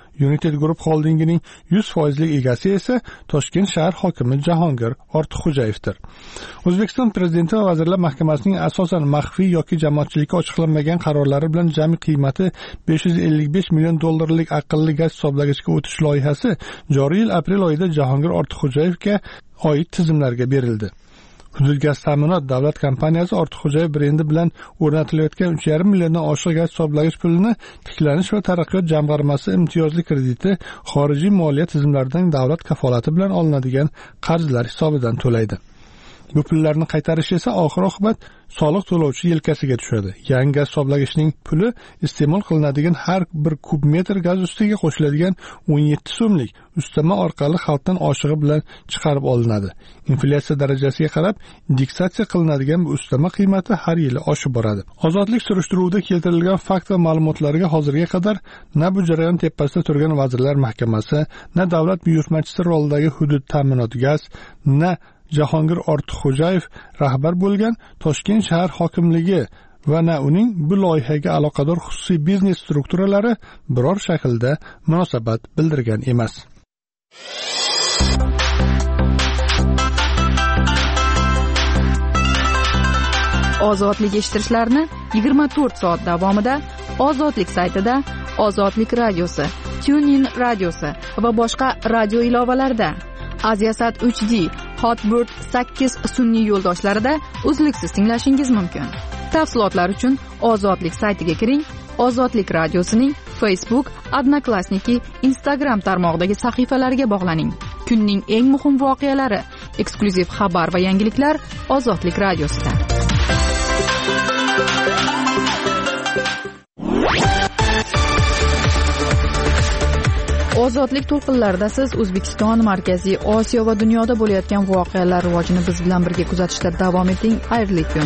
Group holdingining 100% egasi esa Toshkent shahar hokimi Jahongir Ortiqxo'jayevdir. O'zbekiston Prezidenti va Vazirlar Mahkamasining asosan maxfiy yoki jamoatchilikka ochiqlanmagan qarorlari bilan jami qiymati 555 million dollarlik aqlli gaz hisoblagichga o'tish loyihasi joriy yil aprel oyida Jahongir Ortiqxo'jayevga oid tizimlarga berildi. Hudud gaz ta'minot davlat kompaniyasi Ortiqxo'jayev brendi bilan o'rnatilayotgan 3,5 milliondan oshiq gaz hisoblagich pulini tiklanish va taraqqiyot jamg'armasi imtiyozli krediti xorijiy moliya tizimlaridan davlat kafolati bilan olinadigan qarzlar hisobidan to'laydi. Bu pullarni qaytarish esa oxir-oqibat soliq to'lovchi yelkasiga tushadi. Yangi gaz hisoblagichning puli iste'mol qilinadigan har bir kub metr gaz ustiga qo'shiladigan 17 so'mlik ustama orqali xalqdan oshig'i bilan chiqarib olinadi. Inflyatsiya darajasiga qarab indeksatsiya qilinadigan bu ustama qiymati har yili oshib boradi. Ozodlik surishtiruvida keltirilgan fakt va ma'lumotlarga hozirga qadar na bu jarayon tepasida turgan Vazirlar Mahkamasi, na davlat buyurtmachisi rolidagi Hudud ta'minot gaz, na Jahongir Ortiqxo'jayev rahbar bo'lgan Toshkent shahar hokimligi va na uning bu loyihaga aloqador xususiy biznes strukturalari biror shaklda munosabat bildirgan emas. Ozodlik eshittirishlarni 24 soat davomida Ozodlik saytida, Ozodlik radiosi, TuneIn radiosi va boshqa radio ilovalarida, Aziasat 3D, Hotbird 8 sun'iy yo'ldoshlarida uzluksiz tinglashingiz mumkin. Tafsilotlar uchun Ozodlik saytiga kiring. Ozodlik radiosining Facebook, Odnoklassniki, Instagram tarmog'idagi sahifalariga bog'laning. Kunning eng muhim voqealari, eksklyuziv xabar va yangiliklar Ozodlik radiosida. Ozodlik to'lqinlarida siz O'zbekiston, Markaziy Osiyo va dunyoda bo'layotgan voqealar rivojini biz bilan birga kuzatishda davom eting. Xayrli kun.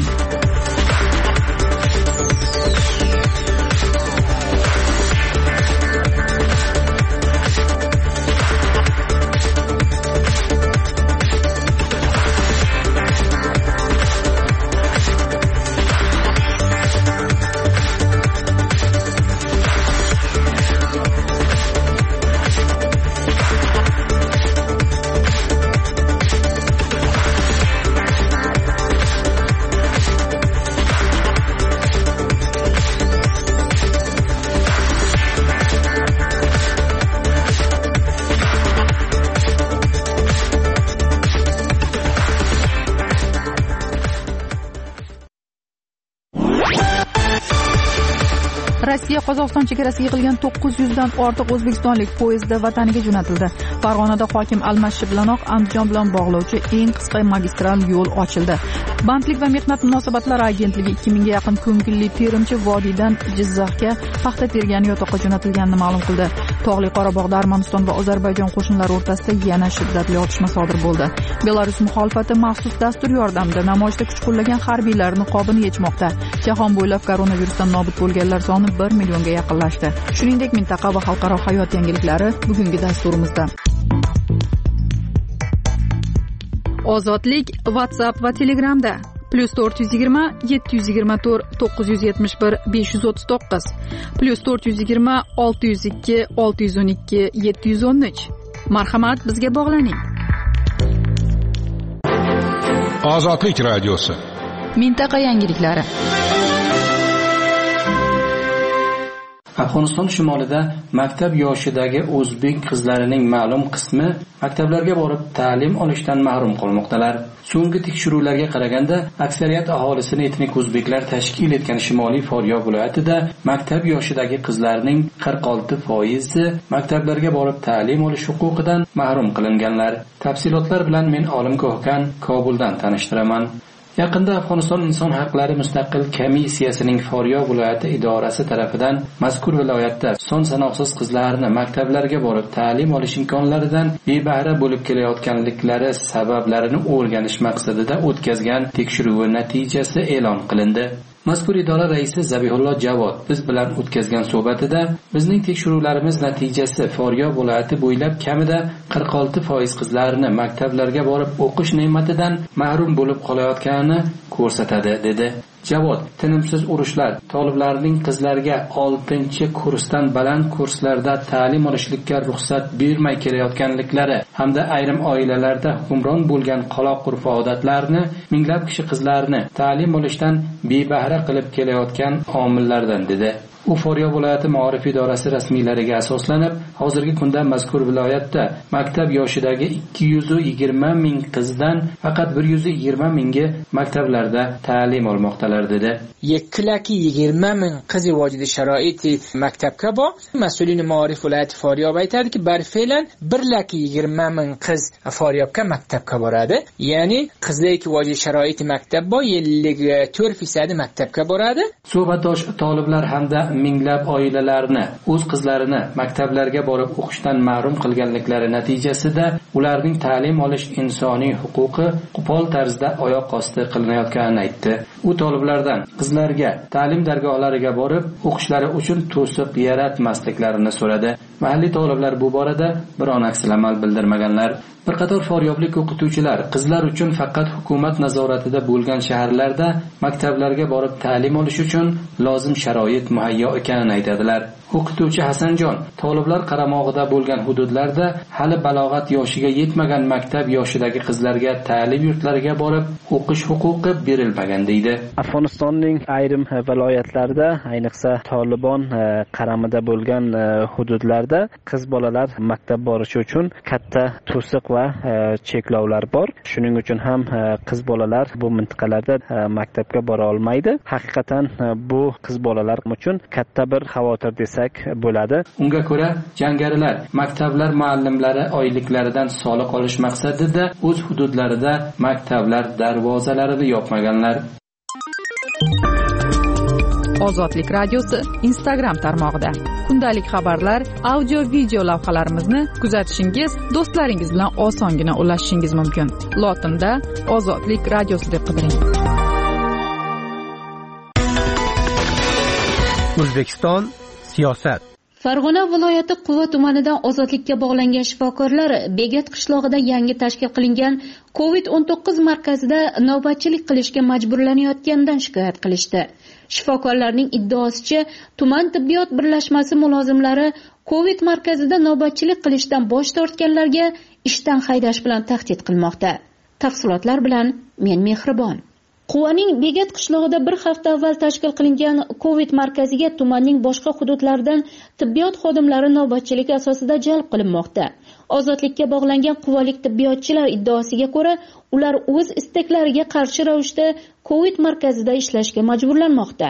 Rossiya Qozog'iston chegarasiga yig'ilgan 900 dan ortiq o'zbekistonlik poyezdda vataniga jo'natildi. Farg'onada hokim almashishi bilanoq Andijon bilan bog'lovchi eng qisqa magistral yo'l ochildi. Bandlik va mehnat munosabatlari agentligi 2000 ga yaqin ko'ngilli terimchi Vodiydan Jizzaxga paxta tergan yotoqqa jo'natilganini ma'lum qildi. Tog'li Qorabog'da Armaniston va Ozarbayjon qo'shinlari o'rtasida yana shiddatli otishma sodir bo'ldi. Belarus muxolifati maxsus dastur yordamida namoyishda kuch qo'llagan harbiylar niqobini yechmoqda. Jahon bo'ylab koronavirusdan nobud bo'lganlar soni 1 millionga yaqinlashdi. Shuningdek, mintaqa va xalqaro hayot yangiliklari bugungi dasturimizda. Ozodlik WhatsApp va Telegramda +420 724 971 539 +420 602 612 713. Marhamat, bizga bog'laning. Ozodlik radiosi. Mintaqa yangiliklari. Afg'oniston shimolida maktab yoshidagi o'zbek qizlarining ma'lum qismi maktablarga borib ta'lim olishdan mahrum qolmoqdalar. So'nggi tekshiruvlarga qaraganda, aksariyat aholisini etnik o'zbeklar tashkil etgan Shimoliy Farg'ona viloyatida maktab yoshidagi qizlarning 46% maktablarga borib ta'lim olish huquqidan mahrum qilinganlar. Tafsilotlar bilan men Olim Ko'hkan Kobuldan tanishtiraman. Yaqinda Afg'oniston inson haqlari mustaqil komissiyasining Farg'ona viloyati idorasi tarafidan mazkur viloyatda son sanoqsiz qizlarni maktablarga borib ta'lim olish imkonlaridan bebahra bo'lib kelayotganliklari sabablarini o'rganish maqsadida o'tkazgan tekshiruvi natijasi e'lon qilindi. Mazkur idora raisi Zabihullo Javod biz bilan o'tkazgan suhbatida bizning tekshiruvlarimiz natijasi Farg'ona viloyati bo'ylab kamida 46% qizlarni maktablarga borib o'qish ne'matidan mahrum bo'lib qolayotganini ko'rsatadi dedi. Javod, tinimsiz urushlar, toliblarning qizlarga 6-kursdan baland kurslarda ta'lim olishlikka ruxsat bermay kelayotganliklari hamda ayrim oilalarda hukmron bo'lgan qaloq urf-odatlarni minglab kishi qizlarni ta'lim olishdan bebahra qilib kelayotgan omillardan dedi. U Farg'ona viloyati ma'rifat idorasi rasmiylariga asoslanib, hozirgi kunda mazkur viloyatda maktab yoshidagi 220 ming qizdan faqat 120 mingi maktablarda ta'lim olmoqdalar dedi. Yeklaki 20 ming qiz vojidi sharoiti maktabga bor. Mas'ulin ma'rifat viloyati Farg'ona aytadiki, barfilan 120 ming qiz Farg'onaga maktabga boradi. Ya'ni qizlik vojidi sharoiti maktab bor, 54% maktabga boradi. Suhbatdosh toliblar hamda minglab oilalarni o'z qizlarini maktablarga borib o'qishdan mahrum qilganliklari natijasida ularning ta'lim olish insoniy huquqi qo'pol tarzda oyoq osti qilinayotganini aytdi. U toliblardan qizlarga ta'lim dargohlariga borib o'qishlari uchun to'siq yaratmasliklarini so'radi. Mahalliy toliblar bu borada biron aksilamal bildirmaganlar. Bir qator faryoblik o'qituvchilar qizlar uchun faqat hukumat nazoratida bo'lgan shaharlarda maktablarga borib ta'lim olish uchun lozim sharoit muhayyo ekanini aytadilar. O'qituvchi Hasanjon toliblar qaramog'ida bo'lgan hududlarda hali balog'at yoshiga yetmagan maktab yoshidagi qizlarga ta'lim yurtlariga borib o'qish huquqi berilmagan deydi. Afg'onistonning ayrim viloyatlarida, ayniqsa Tolibon qaramida bo'lgan hududlarda qiz bolalar maktab borishi uchun katta to'siq va cheklovlar bor. Shuning uchun ham qiz bolalar bu mintaqalarda maktabga bora olmaydi. Haqiqatan bu qiz bolalar uchun katta bir xavotir desak bo'ladi. Unga ko'ra, jangarilar maktablar muallimlari oyliklaridan soliq olish maqsadida o'z hududlarida maktablar darvozalarini yopmaganlar. Ozodlik radiosi Instagram tarmog'ida kundalik xabarlar, audio video lavhalarimizni kuzatishingiz, do'stlaringiz bilan osongina ulashishingiz mumkin. Lotinda Ozodlik radiosi deb qidiring. O'zbekiston siyosat. Farg'ona viloyati Quva tumanidan ozodlikka bog'langan shifokorlar Begat qishlog'ida yangi tashkil qilingan COVID-19 markazida navbatchilik qilishga majburlanayotganidan shikoyat qilishdi. Shifokorlarning iddaosicha, tuman tibbiyot birlashmasi mulozimlari COVID markazida navbatchilik qilishdan bosh tortganlarga ishdan haydash bilan tahdid qilmoqda. Tafsilotlar bilan men Mehribon. Quvaning Begat qishlog'ida bir hafta avval tashkil qilingan COVID markaziga tumanning boshqa hududlaridan tibbiyot xodimlari navbatchilik asosida jalb qilinmoqda. Ozodlikka bog'langan quvalik tibbiyotchilar iddaosiga ko'ra, ular o'z istaklariga qarshi ravishda COVID markazida ishlashga majburlanmoqda.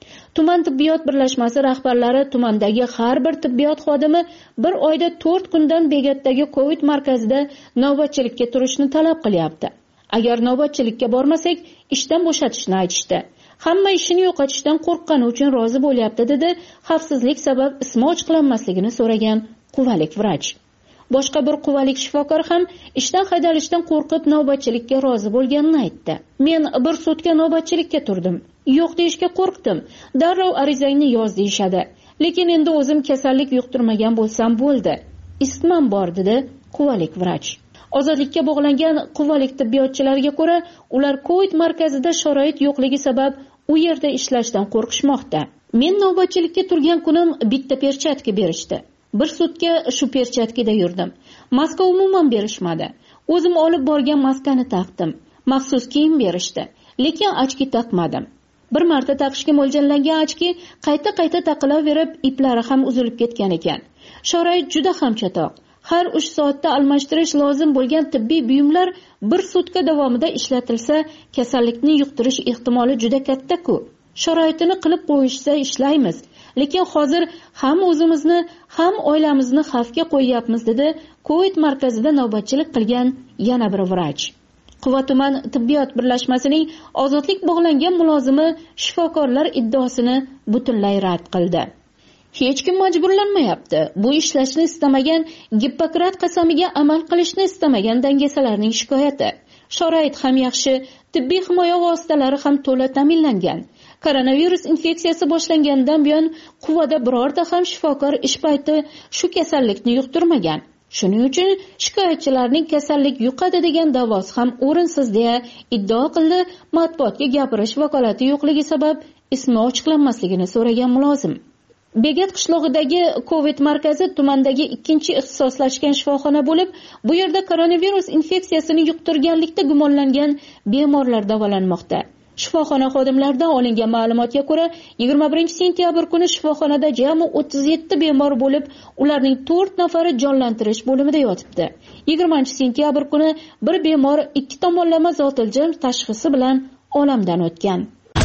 Tuman tibbiyot birlashmasi rahbarlari tumandagi har bir tibbiyot xodimi bir oyda 4 kundan Begatdagi Covid markazida navbatchilikka turishni talab qilyapti. Agar navbatchilikka bormasak, ishdan bo'shatishni aytishdi. Hamma ishini yo'qotishdan qo'rqqani uchun rozi bo'lyapti, dedi xavfsizlik sabab ismi ochiqlanmasligini so'ragan quvalik vrach. Boshqa bir quvalik shifokor ham ishdan haydalishdan qo'rqib navbatchilikka rozi bo'lganini aytdi. Men bir sutka navbatchilikka turdim. Yo'q deyishga qo'rqdim. Darrov arizangni yoz deyishadi. Lekin endi o'zim kasallik yuqtirmagan bo'lsam bo'ldi. Isitmam bor, dedi quvalik vrach. Ozodlikka bog'langan quvalik tibbiyotchilariga ko'ra, ular Covid markazida sharoit yo'qligi sabab u yerda ishlashdan qo'rqishmoqda. Men navbatchilikka turgan kunim bitta perchatka berishdi. Bir sutka shu perchatkada yurdim. Maska umuman berishmadi. O'zim olib borgan maskani taqdim. Maxsus kiyim berishdi, lekin ochki taqmadim. Bir marta taqishga mo'ljallangan ochki qayta taqilaverib, iplari ham uzilib ketgan ekan. Sharoit juda ham chatoq. Har 3 soatda almashtirish lozim bo'lgan tibbiy buyumlar bir sutka davomida ishlatilsa, kasallikni yuqtirish ehtimoli juda katta-ku. Sharoitini qilib qo'yishsa ishlaymiz. Lekin hozir ham o'zimizni, ham oilamizni xavfga qo'yyapmiz, dedi Covid markazida navbatchilik qilgan yana bir vrach. Quva tuman tibbiyot birlashmasining ozodlik bog'langan mulozimi shifokorlar iddaosini butunlay rad qildi. Hech kim majburlanmayapti. Bu ishlashni istamagan, Gippokrat qasamiga amal qilishni istamagan dangasalarning shikoyati. Sharoit ham yaxshi, tibbiy himoya vositalari ham to'la ta'minlangan. Koronavirus infeksiyasi boshlangandan buyon Quvada birorta ham shifokor ish payti shu kasallikni yuqtirmagan. Shuning uchun shikoyatchilarning kasallik yuqadi degan da'vosi ham o'rinsiz, deya iddao qildi matbuotga gapirish vakolati yo'qligi sabab ismi ochiqlanmasligini so'ragan mulozim. Begat qishlog'idagi Covid markazi tumandagi ikkinchi ixtisoslashgan shifoxona bo'lib, bu yerda koronavirus infeksiyasini yuqtirganlikda gumonlangan bemorlar davolanmoqda. Shifoxona xodimlaridan olingan ma'lumotga ko'ra, 21-sentyabr kuni shifoxonada jami 37 bemor bo'lib, ularning 4 nafari jonlantirish bo'limida yotibdi. 20-sentyabr kuni bir bemor 2 tomonlama zotiljam tashxisi bilan olamdan o'tgan.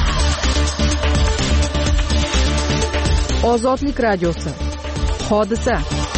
Ozodlik radiosi. Hodisa.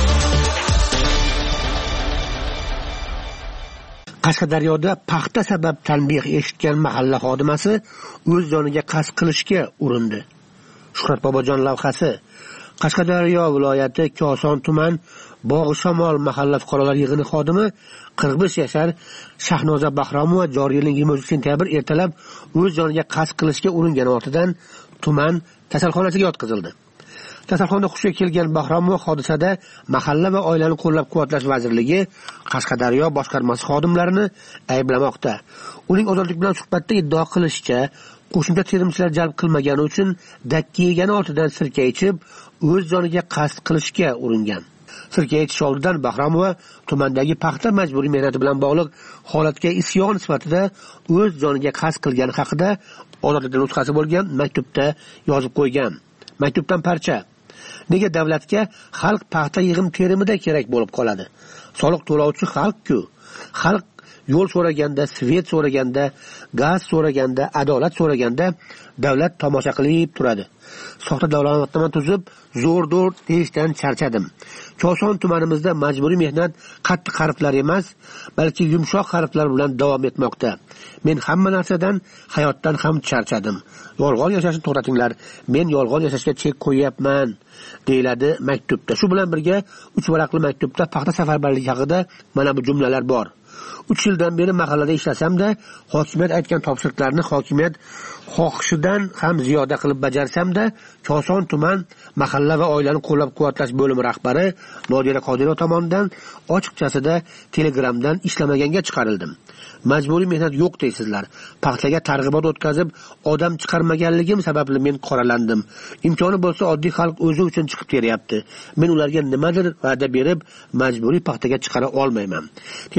Qashqadaryoda paxta sabab tanbeh eshitgan mahalla xodimasi o'z joniga qasd qilishga urindi. Shuhrat Bobojon lavhasi. Qashqadaryo viloyati Koson tuman Bog'ishamol mahalla fuqarolar yig'ini xodimi 45 yashar Shahnoza Bahromova joriy yilning 23 sentyabr ertalab o'z joniga qasd qilishga uringani ortidan tuman kasalxonasiga yotqizildi. Kasalxonada hushiga kelgan Bahromova hodisada mahalla va oilani qo'llab-quvvatlash vazirligi Qashqadaryo boshqarmasi xodimlarini ayblamoqda. Uning ozodlik bilan suhbatda iddao qilishicha, qo'shimcha terimchilar jalb qilmagani uchun dakki yegani ortidan sirka ichib, o'z joniga qasd qilishga uringan. Sirka ichish oldidan Bahromova tumandagi paxta majburiy mehnati bilan bog'liq holatga isyon sifatida o'z joniga qasd qilgani haqida ozodlikdan nusxasi bo'lgan maktubda yozib qo'ygan. Maktubdan parcha. Nega davlatga xalq paxta yig'im terimida kerak bo'lib qoladi? Soliq to'lovchi xalq-ku. Xalq yo'l so'raganda, svet so'raganda, gaz so'raganda, adolat so'raganda davlat tomosha qilib turadi. Soxta davlatnoma tuzib, zo'r-do'r deyishdan charchadim. Koson tumanimizda majburiy mehnat qattiq harflar emas, balki yumshoq harflar bilan davom etmoqda. Men hamma narsadan, hayotdan ham charchadim. Yolg'on yashashni to'xtatinglar. Men yolg'on yashashga chek qo'yapman, deyiladi maktubda. Shu bilan birga 3 varaqli maktubda paxta safarbarligi haqida mana bu jumlalar bor. 3 yildan beri mahallada ishlasam-da, hokimiyat aytgan topshiriqlarni hokimiyat xohishidan ham ziyoda qilib bajarsam-da, Koson tuman mahalla va oilani qo'llab-quvvatlash bo'limi rahbari Nodira Qodirova tomonidan ochiqchasida Telegramdan ishlamaganga chiqarildim. Majburiy mehnat yo'q deysizlar. Paxtaga targ'ibot o'tkazib, odam chiqarmaganligim sababli men qoralandim. Imkoni bo'lsa oddiy xalq o'zi uchun chiqib beryapti. Men ularga nimadir va'da berib, majburiy paxtaga chiqara olmayman. Telegramdagi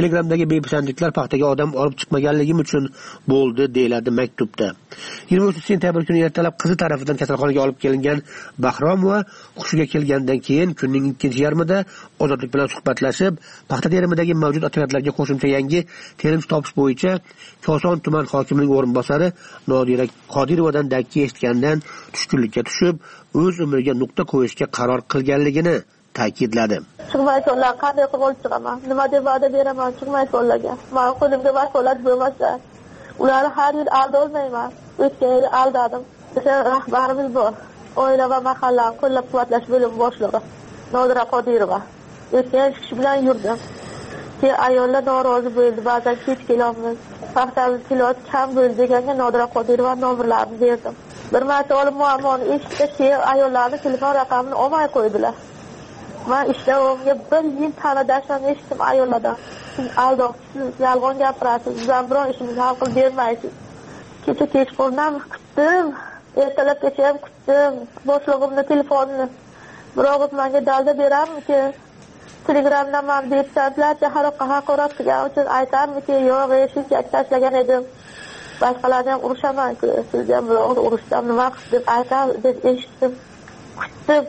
bepisandliklar paxtaga odam olib chiqmaganligim uchun bo'ldi deyiladi maktubda. 23 sentyabr kuni ertalab qizi tarafidan kasalxonaga olib kelingan Bahromova hushiga kelgandan keyin kunning ikkinchi yarmida Ozodlik bilan suhbatlashib, paxta terimidagi mavjud otryadlarga qo'shimcha yangi terim topish bo'yicha Koson tuman hokimining o'rinbosari Nodira Qodirovadan dakki eshitgandan tushkunlikka tushib, o'z umriga nuqta qo'yishga qaror qilganligini ta'kidladi. Chiqmay qo'llar qanday qilib chiqaman? Nima deb va'da beraman chiqmay qo'llarga? Men qo'limga vakolat bo'lmasa, ularni har yil aldolmayman. O'tgan yil aldadim. Bizning rahbarimiz bor. Oila va mahallani qo'llab-quvvatlash bo'limi boshlig'i Nodira Qodirova. O'tgan kishi bilan yurdim. Keyin ayollar norozi bo'ldi. Ba'zan kech kelamiz. Paxtamiz kilot kam bo'ldi deganga Nodira Qodirova nomerlarini berdim. Bir marta olib muammoni eshitdi, ayollarning telefon raqamini olmay qo'ydilar. Men ishlavimga bir yil ta'nadashdan eshitdim ayollardan. Siz aldoqchisiz, yolg'on gapirasiz, bizdan biron ishimizni hal qilib bermaysiz. Kecha kechqurun kutdim, ertalabgacha ham kutdim. Boshlig'imning telefonini biroq menga dalda beramiki, Telegramdan men deputatlarga haqorat qilgan uchun aytarmiki, yo'q, shunchaki tashlagan edim. Boshqalarni ham urushaman-ku, siz ham biroq urushdan nima qilib deb aytar deb eshitdim. Kutdim.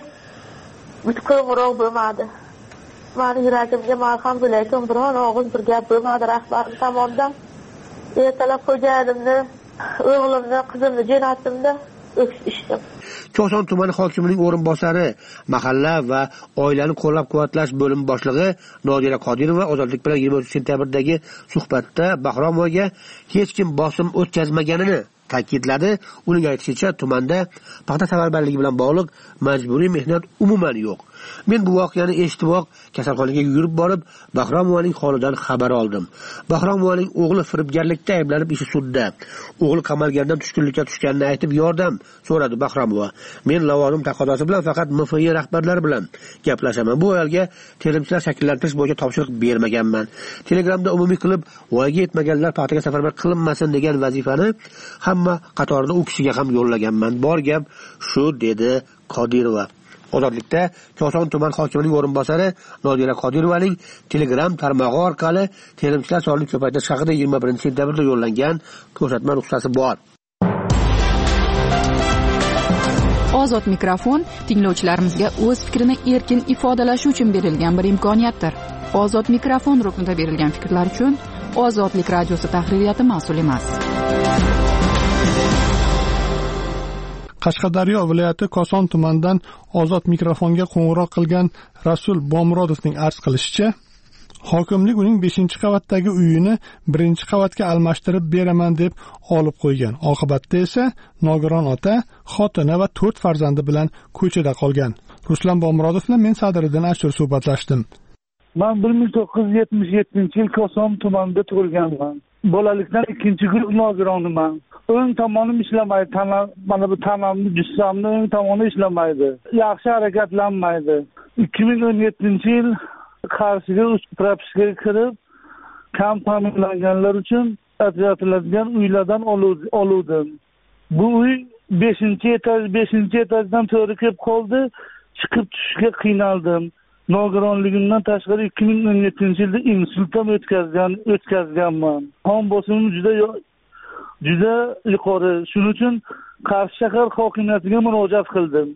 Butkul muroq bo'lmadi. Meni yuragimga malham bo'layotgan biron og'iz bir gap bo'lmadi rahbarim tomonidan. Ertalab xo'jayinimni, o'g'limni, qizimni jo'natdimda o'ksishdim. Koson tumani hokimining o'rinbosari, mahalla va oilani qo'llab-quvvatlash bo'limi boshlig'i Nodira Qodirova Ozodlik bilan 23 sentyabrdagi suhbatda Bahromovaga hech kim bosim o'tkazmaganini ta'kidladi. Uning aytishicha, tumanda paxta safarbarligi bilan bog'liq majburiy mehnat umuman yo'q. Men bu voqeani eshitiboq kasalxonaga yurib borib, Bahromovaning holidan xabar oldim. Bahromovaning o'g'li firibgarlikda ayblanib ishi sudda. O'g'li qamalgandan tushkunlikka tushganini aytib yordam so'radi Bahromova. Men lavozim taqozosi bilan faqat MFI rahbarlari bilan gaplashaman. Bu ayolga terimchilar shakllantirish bo'yicha topshiriq bermaganman. Telegramda umumiy qilib, voyaga yetmaganlar paxtaga safarbar qilinmasin degan vazifani hamma qatorida u kishiga ham yo'llaganman. Bor gap shu, dedi Qodirova. Ozodlikda Koson tuman hokimining o'rinbosari Nodira Qodirovaning Telegram tarmog'i orqali terimchilar sonini ko'paytirish haqida 21 sentyabrda yo'llangan ko'rsatma ruxsati bor. Ozod mikrofon tinglovchilarimizga o'z fikrini erkin ifodalashi uchun berilgan bir imkoniyatdir. Ozod mikrofon ruknida berilgan fikrlar uchun Ozodlik radiosi tahririyati mas'ul emas. Qashqadaryo viloyati Koson tumanidan Ozod mikrofonga qo'ng'iroq qilgan Rasul Bomurodovning arz qilishicha, hokimlik uning 5-qavatdagi uyini 1-qavatga almashtirib beraman deb olib qo'ygan. Oqibatda esa nogiron ota, xotini va 4 farzandi bilan ko'chada qolgan. Ruslan Bomurodov bilan men Sadriddin Ashur suhbatlashdim. Men 1977-yil Koson tumanida tug'ilganman. Bolalikdan 2-guruh nogironiman. O'ng tomonim ishlamaydi, mana bu tanamni, jussamni o'ng tomoni ishlamaydi. Yaxshi harakatlanmaydi. 2017-yil Qarshiga propiskaga kirib, kam ta'minlanganlar uchun ajratiladigan uylardan oluvdim. Bu uy 5-etajdan to'g'ri kelib qoldi, chiqib tushishga qiynaldim. Nogironligimdan tashqari 2017-yilda insult ham o'tkazganman. Qon bosimim juda yuqori. Shuning uchun Qarshi shahar hokimiyatiga murojaat qildim.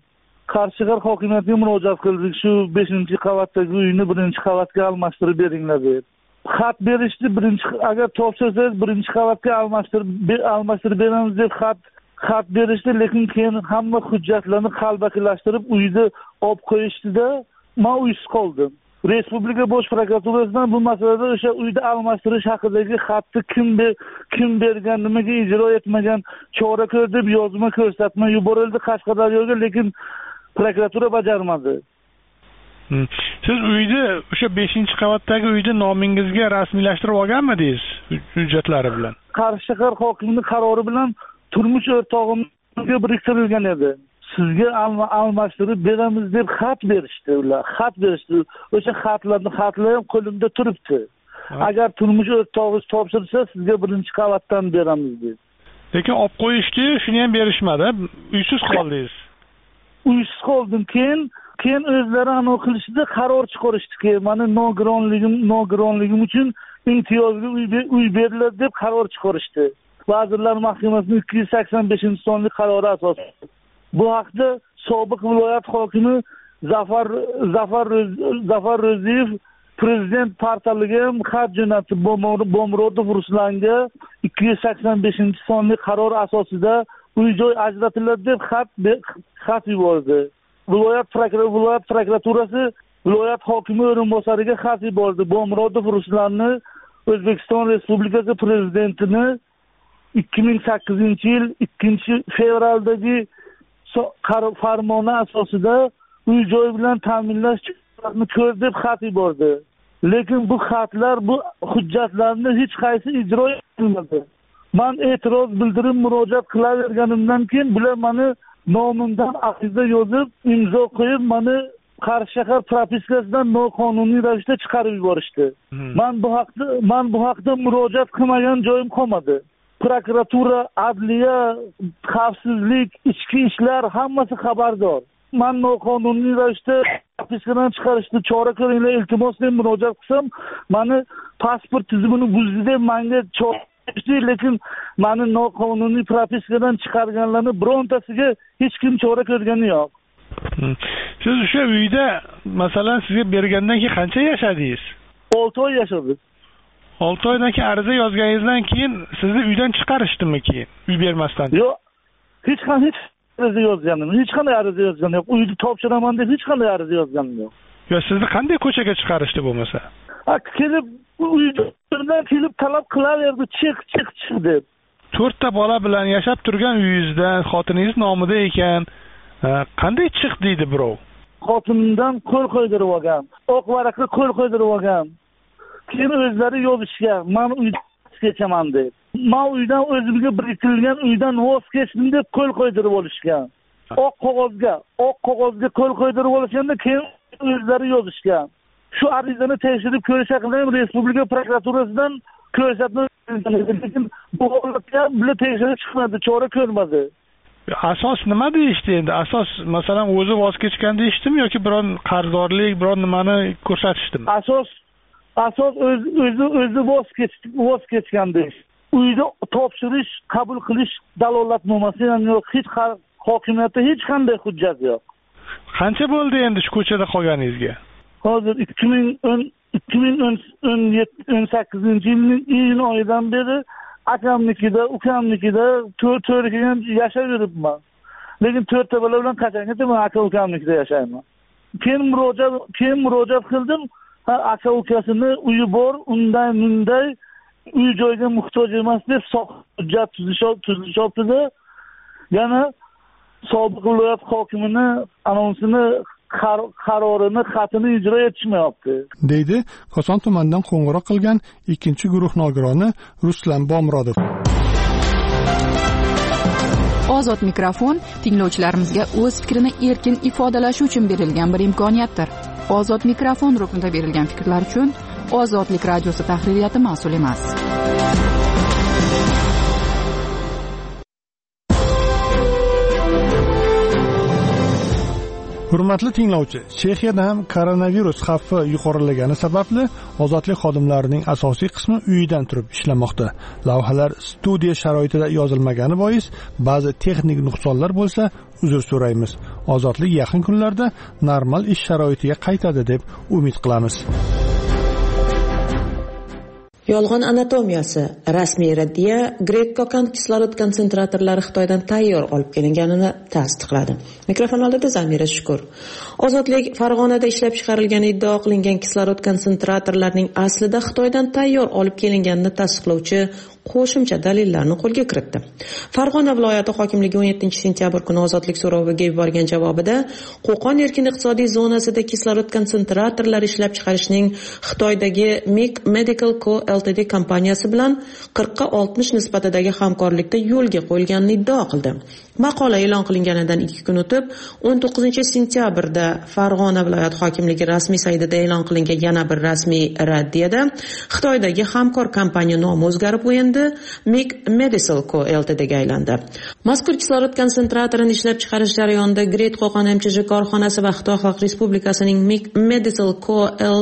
Shu 5-qavatdagi uyni 1-qavatga almashtirib beringlar deb. Xat berishdi, agar topshirsangiz 1-qavatga almashtirib beramiz deb xat berishdi, lekin keyin hamma hujjatlarni qalbakilashtirib uyda olib qo'yishdi-da, men uysiz qoldim. Respublika bosh prokuraturasidan bu masalada o'sha uyda almashtirish haqidagi xatni kim bergan, nimaga ijro etmagan, chora ko'r deb yozma ko'rsatma yuborildi Qashqadaryoga, lekin prokuratura bajarmadi. Siz uyni, o'sha 5-qavatdagi uyni nomingizga rasmiylashtirib olganmidingiz hujjatlari bilan? Qarshi shahar hokimining qarori bilan turmush o'rtog'imga biriktirilgan edi. Sizga almashtirib beramiz deb xat berishdi ular. O'sha xatlar ham qo'limda turibdi. Agar turmush o'rtog'ingiz topshirsa, sizga 1-qavatdan beramiz deb. Lekin olib qo'yishdi, shuni ham berishmadi. Uysiz qoldingiz. Uysiz qoldim. Keyin o'zlari aniq qilishdi, qaror chiqarishdi. Meni nogironligim uchun imtiyozli uy beriladi deb qaror chiqarishdi. Vazirlar Mahkamasining 285-sonli qarori asosida. Bu haqda sobiq viloyat hokimi Zafar Ro'ziyev prezident portaliga ham xat jo'natib, Bomurodov Ruslanga 285-sonli qaror asosida uy-joy ajratiladi deb xat yubordi. Viloyat prokuraturasi viloyat hokimi o'rinbosariga xat yubordi. Bomurodov Ruslanni O'zbekiston Respublikasi prezidentini 2008-yil 2-fevraldagi farmoni asosida uy-joy bilan ta'minlash choralarini ko'r deb xat yubordi. Lekin bu xatlar, bu hujjatlarni hech qaysi ijro etilmadi. Men e'tiroz bildirib murojaat qilaverganimdan keyin bular meni nomimdan ariza yozib, imzo qo'yib, meni Qarshi shahar propiskasidan noqonuniy ravishda chiqarib yuborishdi. Men bu haqda murojaat qilmagan joyim qolmadi. Prokuratura, adliya, xavfsizlik, ichki ishlar hammasi xabardor. Men noqonuniy ravishda propiskadan chiqarishni chora ko'ringlar, iltimos deb murojaat qilsam, meni pasport tizimini buzdi deb menga chora ko'rishdi, lekin meni noqonuniy propiskadan chiqarganlarni birontasiga hech kim chora ko'rgani yo'q. Siz o'sha uyda, masalan, sizga bergandan keyin qancha yashadingiz? 6 oy yashadim. 6 oydan keyin ariza yozganingizdan keyin sizni uydan chiqarishdimi keyin? Uy bermasdan? Yo'q. Hech qanday ariza yozganim yo'q. Uyni topshiraman deb hech qanday ariza yozganim yo'q. Yo, sizni qanday ko'chaga chiqarishdi bo'lmasa? Kelib uydan kelib talab qilaverdi, chiq deb. 4 ta bola bilan yashab turgan uyingizdan xotiningiz nomida ekan, qanday chiq deydi birov? Xotinimdan qo'l qo'ydirib olgan, oq varaqqa qo'l qo'ydirib olgan. Keyin o'zlari yozishgan, men uydan kechaman deb. Men uydan o'zimga biriktirilgan uydan voz kechdim deb qo'l qo'ydirib olishgan. Oq qog'ozga qo'l qo'ydirib olishganda keyin o'zlari yozishgan. Shu arizani tekshirib ko'rishaqlar Respublika prokuraturasidan ko'rsatma berilgan, lekin bu holatga bile tekshirib chiqmadi, chora ko'rmadi. Asos nima deyishdi endi? Asos masalan o'zi voz kechgan deyishdimi yoki biron qarzdorlik, biron nimani ko'rsatishdimi? Asos o'zi voz kechgan deyishdi. Uyda topshirish, qabul qilish dalolatnomasi ham yo'q, hech hokimiyatda hech qanday hujjat yo'q. Qancha bo'ldi endi shu ko'chada qolganingizga? Hozir 2018-yilning iyun oyidan beri akamnikida, ukamnikida to'rkigan yashab yuribman. Lekin 4 ta bola bilan qachongacha men aka-ukamnikida yashayman. Keyin murojaat qildim. Aka ukasini uyi bor, unday uy joyga muhtoj emas deb hujjat tuzishibdi. Yana sobiq viloyat hokimini anonsini, qarorini, xatini ijro etishmayapti, deydi Koson tumanidan qo'ng'iroq qilgan 2-guruh nogironi Ruslan Bomurodov. Ozod mikrofon tinglovchilarimizga o'z fikrini erkin ifodalashi uchun berilgan bir imkoniyatdir. Ozod mikrofon ruknida berilgan fikrlar uchun Ozodlik radiosi tahririyati mas'ul emas. Hurmatli tinglovchi, Chexiyada ham koronavirus xavfi yuqorilagani sababli ozodlik xodimlarining asosiy qismi uyidan turib ishlamoqda. Lavhalar studiya sharoitida yozilmagani bois ba'zi texnik nuqsonlar bo'lsa, uzr so'raymiz. Ozodlik yaqin kunlarda normal ish sharoitiga qaytadi deb umid qilamiz. Yolg'on anatomiyasi rasmiy raddiya Greg Kokan kislorod konsentratorlari Xitoydan tayyor olib kelinganini tasdiqladi. Mikrofon oldida Zamira Shukur. Ozodlik Farg'onada ishlab chiqarilgani iddao qilingan kislorod konsentratorlarining aslida Xitoydan tayyor olib kelinganini tasdiqlovchi qo'shimcha dalillarni qo'lga kiritdi. Farg'ona viloyati hokimligi 17-sentyabr kuni ozodlik so'roviga yuborgan javobida Qo'qon erkin iqtisodiy zonasida kislorod konsentratorlari ishlab chiqarishning Xitoydagi MIC Medical Co Ltd kompaniyasi bilan 40-60 nisbatidagi hamkorlikda yo'lga qo'yilganini iddao qildi. Maqola e'lon qilinganidan 2 kun o'tib, 19-sentyabrda Farg'ona viloyat hokimligi rasmiy saytida e'lon qilingan yana bir rasmiy raddiyada Xitoydagi hamkor kompaniya nomi o'zgarib qo'yindi, MIC Medical Co Ltd ga aylandi. Mazkur kislorod konsentratorini ishlab chiqarish jarayonida Great Qo'qon MChJ korxonasi va Xitoy Xalq Respublikasining Medical Co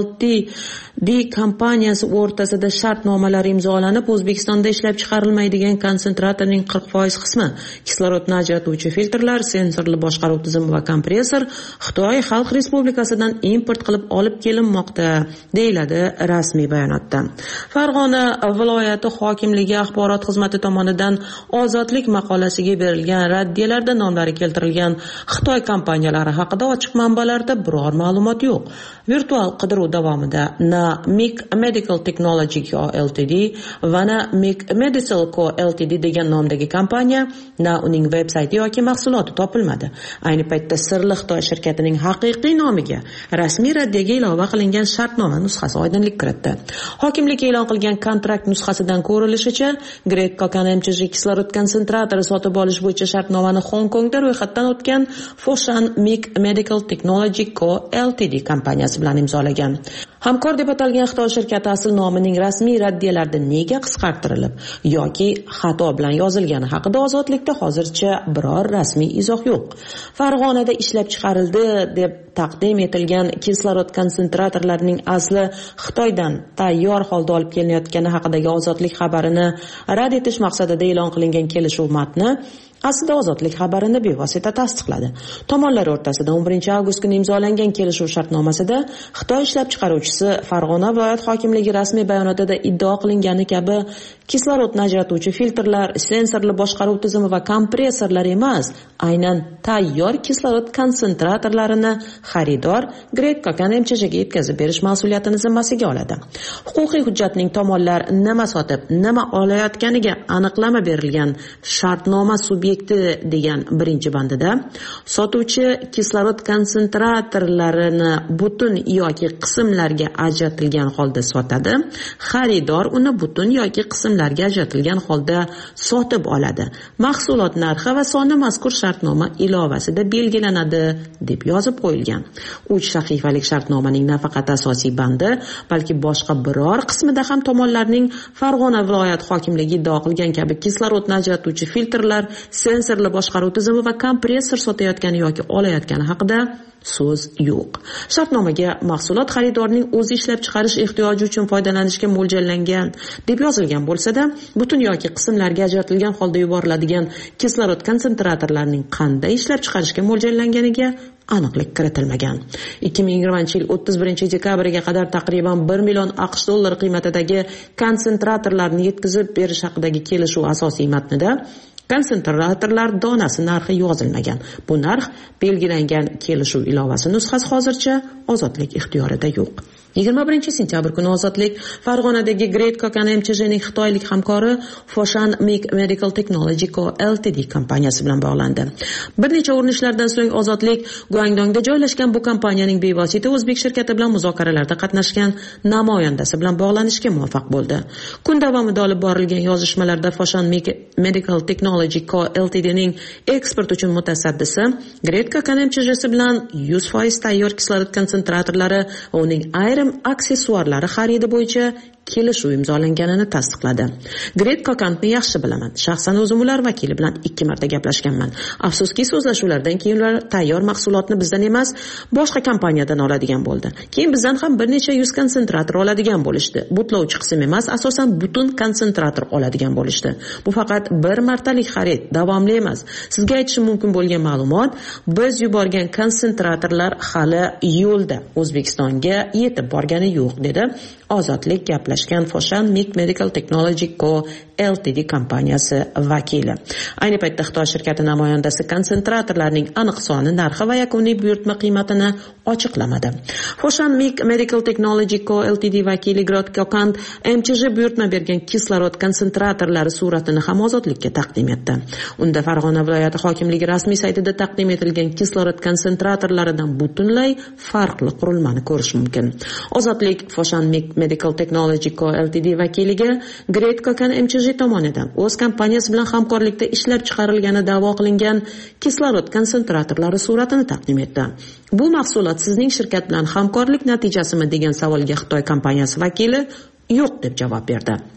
Ltd kompaniyasi o'rtasida shartnomalar imzolanib, O'zbekistonda ishlab chiqarilmaydigan konsentratorning 40% qismi, kislorodni ajratuvchi filtrlar, sensorli boshqaruv tizimi va kompressor Xitoy Xalq Respublikasidan import qilib olib kelinmoqda, deyiladi rasmiy bayonotda. Farg'ona viloyati hokimligi axborot xizmati tomonidan Ozodlik maqolasiga berilgan raddiyalarda nomlari keltirilgan Xitoy kompaniyalari haqida ochiq manbalarda biror ma'lumot yo'q. Virtual qidiruv davomida na MIC Medical Technology Co Ltd va na MIC Medical Co Ltd degan nomdagi kompaniya, na uning veb-sayti yoki mahsuloti topilmadi. Ayni paytda sirli Xitoy shirkatining haqiqiy nomiga rasmiy raddiyaga ilova qilingan shartnoma nusxasi oydinlik kiritdi. Hokimlik e'lon qilgan kontrakt nusxasidan ko'rilishicha, Great Qo'qon MChJ kislorod konsentratori sotib olish bo'yicha shartnomani Hong Kongda ro'yxatdan o'tgan Foshan MIC Medical Technology Co Ltd kompaniyasi bilan imzolagan. Hamkor deb atalgan Xitoy shirkati asl nomining rasmiy raddiyalarda nega qisqartirilib yoki xato bilan yozilgani haqida Ozodlikda hozircha biror rasmiy izoh yo'q. Farg'onada ishlab chiqarildi deb taqdim etilgan kislorod konsentratorlarining asli Xitoydan tayyor holda olib kelinayotgani haqidagi Ozodlik xabarini rad etish maqsadida e'lon qilingan kelishuv matni aslida Ozodlik xabarini bevosita tasdiqladi. Tomonlar o'rtasida 11-avgust kuni imzolangan kelishuv shartnomasida Xitoy ishlab chiqaruvchisi Farg'ona viloyat hokimligi rasmiy bayonotida iddao qilingani kabi kislorodni ajratuvchi filtrlar, sensorli boshqaruv tizimi va kompressorlar emas, aynan tayyor kislorod konsentratorlarini xaridor Great Qo'qon MChJga yetkazib berish mas'uliyatini zimmasiga oladi. Huquqiy hujjatning tomonlar nima sotib, nima olayotganiga aniqlama berilgan shartnoma subyekti degan birinchi bandida sotuvchi kislorod konsentratorlarini butun yoki qismlarga ajratilgan holda sotadi, xaridor uni butun yoki qismlarga ajratilgan holda sotib oladi. Mahsulot narxi va soni mazkur shartnoma ilovasida belgilanadi deb yozib qo'yilgan. 3 sahifalik shartnomaning nafaqat asosiy bandi, balki boshqa biror qismida ham tomonlarning Farg'ona viloyat hokimligi iddao qilgan kabi kislorodni ajratuvchi filtrlar, sensorli boshqaruv tizimi va kompressor sotayotgani yoki olayotgani haqida so'z yo'q. Shartnomaga mahsulot xaridorning o'zi ishlab chiqarish ehtiyoji uchun foydalanishga mo'ljallangan deb yozilgan bo'lsa-da, butun yoki qismlarga ajratilgan holda yuboriladigan kislorod konsentratorlarining qanday ishlab chiqarishga mo'ljallanganiga aniqlik kiritilmagan. 2020-yil 31-dekabriga qadar taqriban 1 million AQSh dollari qiymatidagi konsentratorlarni yetkazib berish haqidagi kelishuv asosiy matnida konsentratorlar donasi narxi yozilmagan. Bu narx belgilangan kelishuv ilovasi nusxasi hozircha Ozodlik ixtiyorida yo'q. 21-sentyabr kuni Ozodlik Farg'onadagi Great Qo'qon MChJning xitoylik hamkori Foshan MIC Medical Technology Co Ltd kompaniyasi bilan bog'landi. Bir necha urinishlardan so'ng Ozodlik Guangdongda joylashgan bu kompaniyaning bevosita o'zbek shirkati bilan muzokaralarda qatnashgan namoyandasi bilan bog'lanishga muvaffaq bo'ldi. Kun davomida olib borilgan yozishmalarda Foshan MIC Medical Technology Co Ltdning eksport uchun mutasaddisi Great Qo'qon MChJsi bilan 100% tayyor kislorod konsentratorlari va uning ayrim aksessuarlari xaridi bo'yicha kelishuv imzolanganini tasdiqladi. Great Qo'qonni yaxshi bilaman. Shaxsan o'zim ular vakili bilan 2 marta gaplashganman. Afsuski, so'zlashuvlardan keyin ular tayyor mahsulotni bizdan emas, boshqa kompaniyadan oladigan bo'ldi. Keyin bizdan ham bir necha 100 konsentrator oladigan bo'lishdi. Butlovchi qism emas, asosan butun konsentrator oladigan bo'lishdi. Bu faqat bir martalik xarid, davomli emas. Sizga aytishim mumkin bo'lgan ma'lumot, biz yuborgan konsentratorlar hali yo'lda, O'zbekistonga yetib borgani yo'q, dedi Ozodlik gaplashgan Foshan MIC Medical Technology Co Ltd kompaniyasi vakili. Ayni paytda Xitoy shirkati namoyandasi konsentratorlarning aniq soni, narxi va yakuniy buyurtma qiymatini ochiqlamadi. Foshan MIC Medical Technology Co Ltd vakili Great Qo'qon MChJ buyurtma bergan kislorod konsentratorlari suratini ham Ozodlikka taqdim etdi. Unda Farg'ona viloyati hokimligi rasmiy saytida taqdim etilgan kislorod konsentratorlaridan butunlay farqli qurilmani ko'rish mumkin. Ozodlik Foshan MIC Medical Technology Co Ltd vakiliga Great Qo'qon MChJ tomonidan o'z kompaniyasi bilan hamkorlikda ishlab chiqarilgani da'vo qilingan kislorod konsentratorlari suratini taqdim etdi. Bu mahsulot sizning shirkat bilan hamkorlik natijasimi degan savolga Xitoy kompaniyasi vakili yo'q deb javob berdi.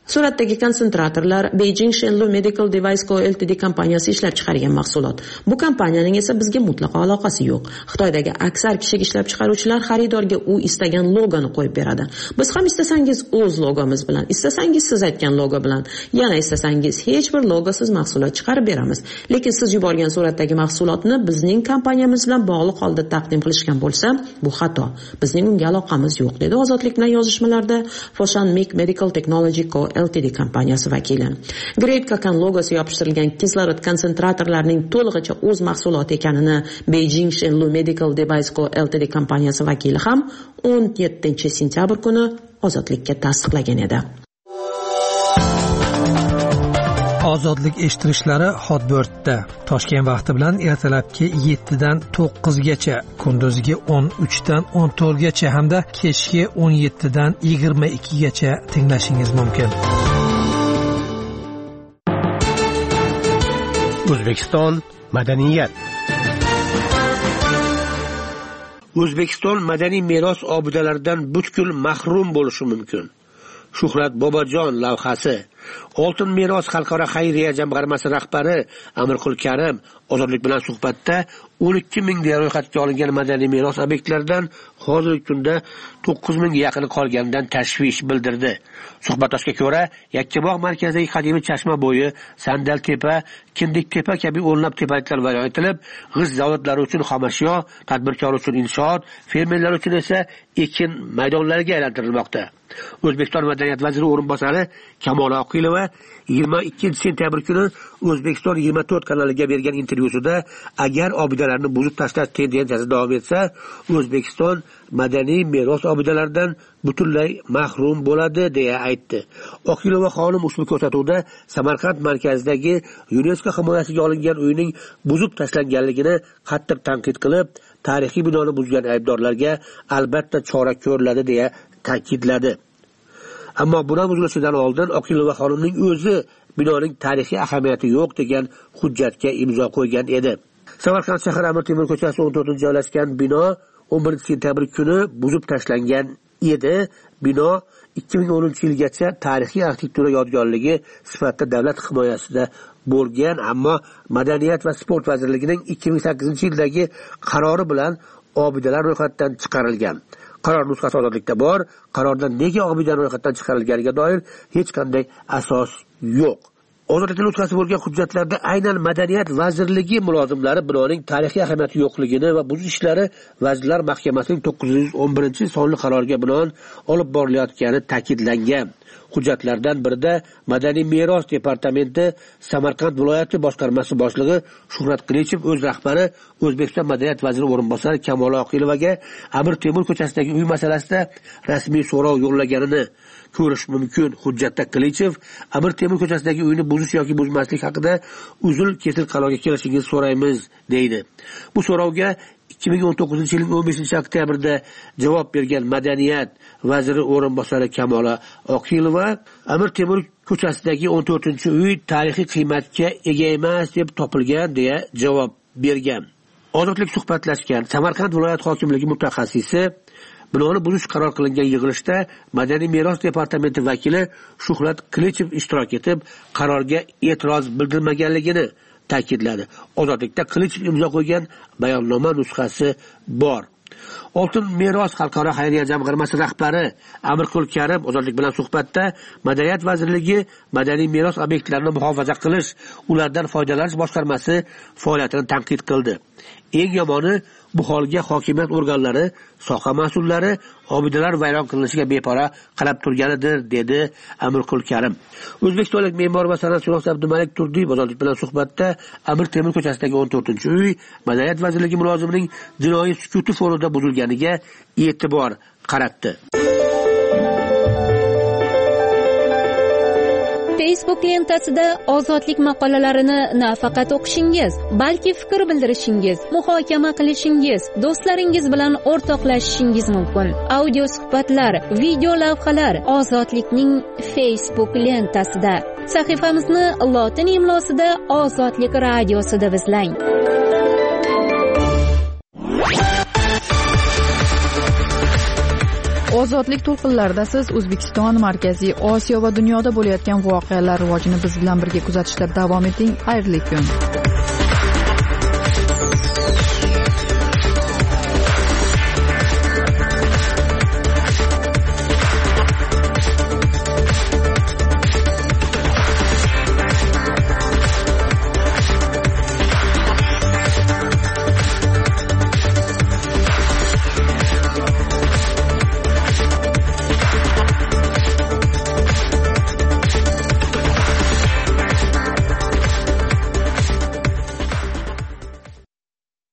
Suratdagi konsentratorlar Beijing Shenlu Medical Device Co. Ltd kompaniyasi ishlab chiqargan mahsulot. Bu kompaniyaning esa bizga mutlaqo aloqasi yo'q. Xitoydagi aksar kichik ishlab chiqaruvchilar xaridorga u istagan logoni qo'yib beradi. Biz ham istasangiz o'z logomiz bilan, istasangiz siz aytgan logo bilan, yana istasangiz hech bir logosiz mahsulot chiqarib beramiz. Lekin siz yuborgan suratdagi mahsulotni bizning kompaniyamiz bilan bog'liq holda taqdim qilishgan bo'lsa, bu xato. Bizning unga aloqamiz yo'q, dedi Ozodlik bilan yozishmalarda Foshan Mic Medical Technology Co. Ltd kompaniyasi vakili. Great Cocan logosi yopishtirilgan kislorod konsentratorlarining to'lig'icha o'z mahsuloti ekanini Beijing Shenlu Medical Device Co. Ltd kompaniyasi vakili ham 17-sentyabr kuni Ozodlikka tasdiqlagan edi. Ozodlik eshittirishlari Hotbirdda Toshkent vaqti bilan ertalabki 7 dan 9 gacha, kunduziga 13 dan 14 gacha hamda kechki 17 dan 22 gacha tinglashingiz mumkin. O'zbekiston madaniyat. O'zbekiston madaniy meros obidalaridan butkul mahrum bo'lishi mumkin. Shuhrat Bobojon lavhasi. Oltin meros xalqaro xayriya jamg'armasi rahbari Amirqul Karim Ozodlik bilan suhbatda 12 ming ga ro'yxatga olingan madaniy meros obyektlaridan hozirgi kunda 9 ming ga yaqini qolganidan tashvish bildirdi. Suhbatdoshga ko'ra, Yakkabog' markazidagi qadimiy Chashma bo'yi, Sandaltepa, Kindiktepa kabi o'nlab tepaliklar vayron etilib, g'isht zavodlari uchun xomashyo, tadbirkor uchun inshoot, fermerlar uchun esa ekin maydonlariga aylantirilmoqda. O'zbekiston madaniyat vaziri o'rinbosari Kamola Oqilova 22-sentyabr kuni O'zbekiston 24 kanaliga bergan intervyusida agar obidalarni buzib tashlash tendensiyasi davom etsa, O'zbekiston madaniy meros obidalaridan butunlay mahrum bo'ladi deya aytdi. Oqilova xonim ushbu ko'rsatuvda Samarqand markazidagi UNESCO himoyasiga olingan uyning buzib tashlanganligini qattiq tanqid qilib, tarixiy binoni buzgan aybdorlarga albatta chora ko'riladi deya ta'kidladi. Ammo bino buzilishidan oldin Oqilova xonimning o'zi binoning tarixiy ahamiyati yo'q degan hujjatga imzo qo'ygan edi. Samarqand shahar Amir Temur ko'chasi 14 joylashgan bino 11-sentyabr kuni buzib tashlangan edi. Bino 2010-yilgacha tarixiy arxitektura yodgorligi sifatida davlat himoyasida bo'lgan, ammo Madaniyat va sport vazirligining 2008-yildagi qarori bilan obidalar ro'yxatdan chiqarilgan. Qaror nusxasi Ozodlikda bor. Qarorda nega obidalar ro'yxatdan chiqarilganiga doir hech qanday asos yo'q. Ozodlik nusxasi bo'lgan hujjatlarda aynan Madaniyat vazirligi mulozimlari binoning tarixiy ahamiyati yo'qligini va buzish ishlari Vazirlar Mahkamasining 911-sonli qaroriga binoan olib borilayotgani ta'kidlangan. Hujjatlardan birida Madaniy meros departamenti Samarqand viloyati boshqarmasi boshlig'i Shuhrat Qilichev o'z rahbari O'zbekiston madaniyat vaziri o'rinbosari Kamola Oqilovaga Amir Temur ko'chasidagi uy masalasida rasmiy so'rov yo'llaganini ko'rish mumkin. Hujjatda Qilichev Amir Temur ko'chasidagi uyni buzish yoki buzmaslik haqida uzul-kesil qarorga kelishingizni so'raymiz deydi. Bu so'rovga 2019-yilning 15-oktyabrda javob bergan madaniyat vaziri o'rinbosari Kamola Oqilova Amir Temur ko'chasidagi 14-uy tarixiy qiymatga ega emas deb topilgan deya javob bergan. Ozodlik suhbatlashgan Samarqand viloyat hokimligi mutaxassisi binoni buzish qaror qilingan yig'ilishda Madaniy meros departamenti vakili Shuhrat Qilichev ishtirok etib, qarorga e'tiroz bildirmaganligini ta'kidladi. Ozodlikda Qilichev imzo qo'ygan bayonnoma nusxasi bor. Oltin meros xalqaro xayriya jamg'armasi rahbari Amirqul Karim Ozodlik bilan suhbatda Madaniyat vazirligi madaniy meros obyektlarini muhofaza qilish, ulardan foydalanish boshqarmasi faoliyatini tanqid qildi. Eng yomoni bu holga hokimiyat organlari, soha mas'ullari obidalar vayron qilinishiga bepara qarab turganidir, dedi Amirqul Karim. O'zbekistonlik me'mor va san'atshunos Abdumalik Turdiy Ozodlik bilan suhbatda Amir Temur ko'chasidagi 14-uy Madaniyat vazirligi mulozimining jinoiy sukuti fonida buzilganiga e'tibor qaratdi. Facebook lentasida ozodlik maqolalarini nafaqat o'qishingiz, balki fikr bildirishingiz, muhokama qilishingiz, do'stlaringiz bilan o'rtoqlashishingiz mumkin. Audio suhbatlar, video lavhalar Ozodlikning Facebook lentasida. Sahifamizni lotin imlosida Ozodlik radiosida izlang. Ozodlik to'lqinlarida siz O'zbekiston, Markaziy Osiyo va dunyoda bo'layotgan voqealar rivojini biz bilan birga kuzatishda davom eting. Xayrli kun.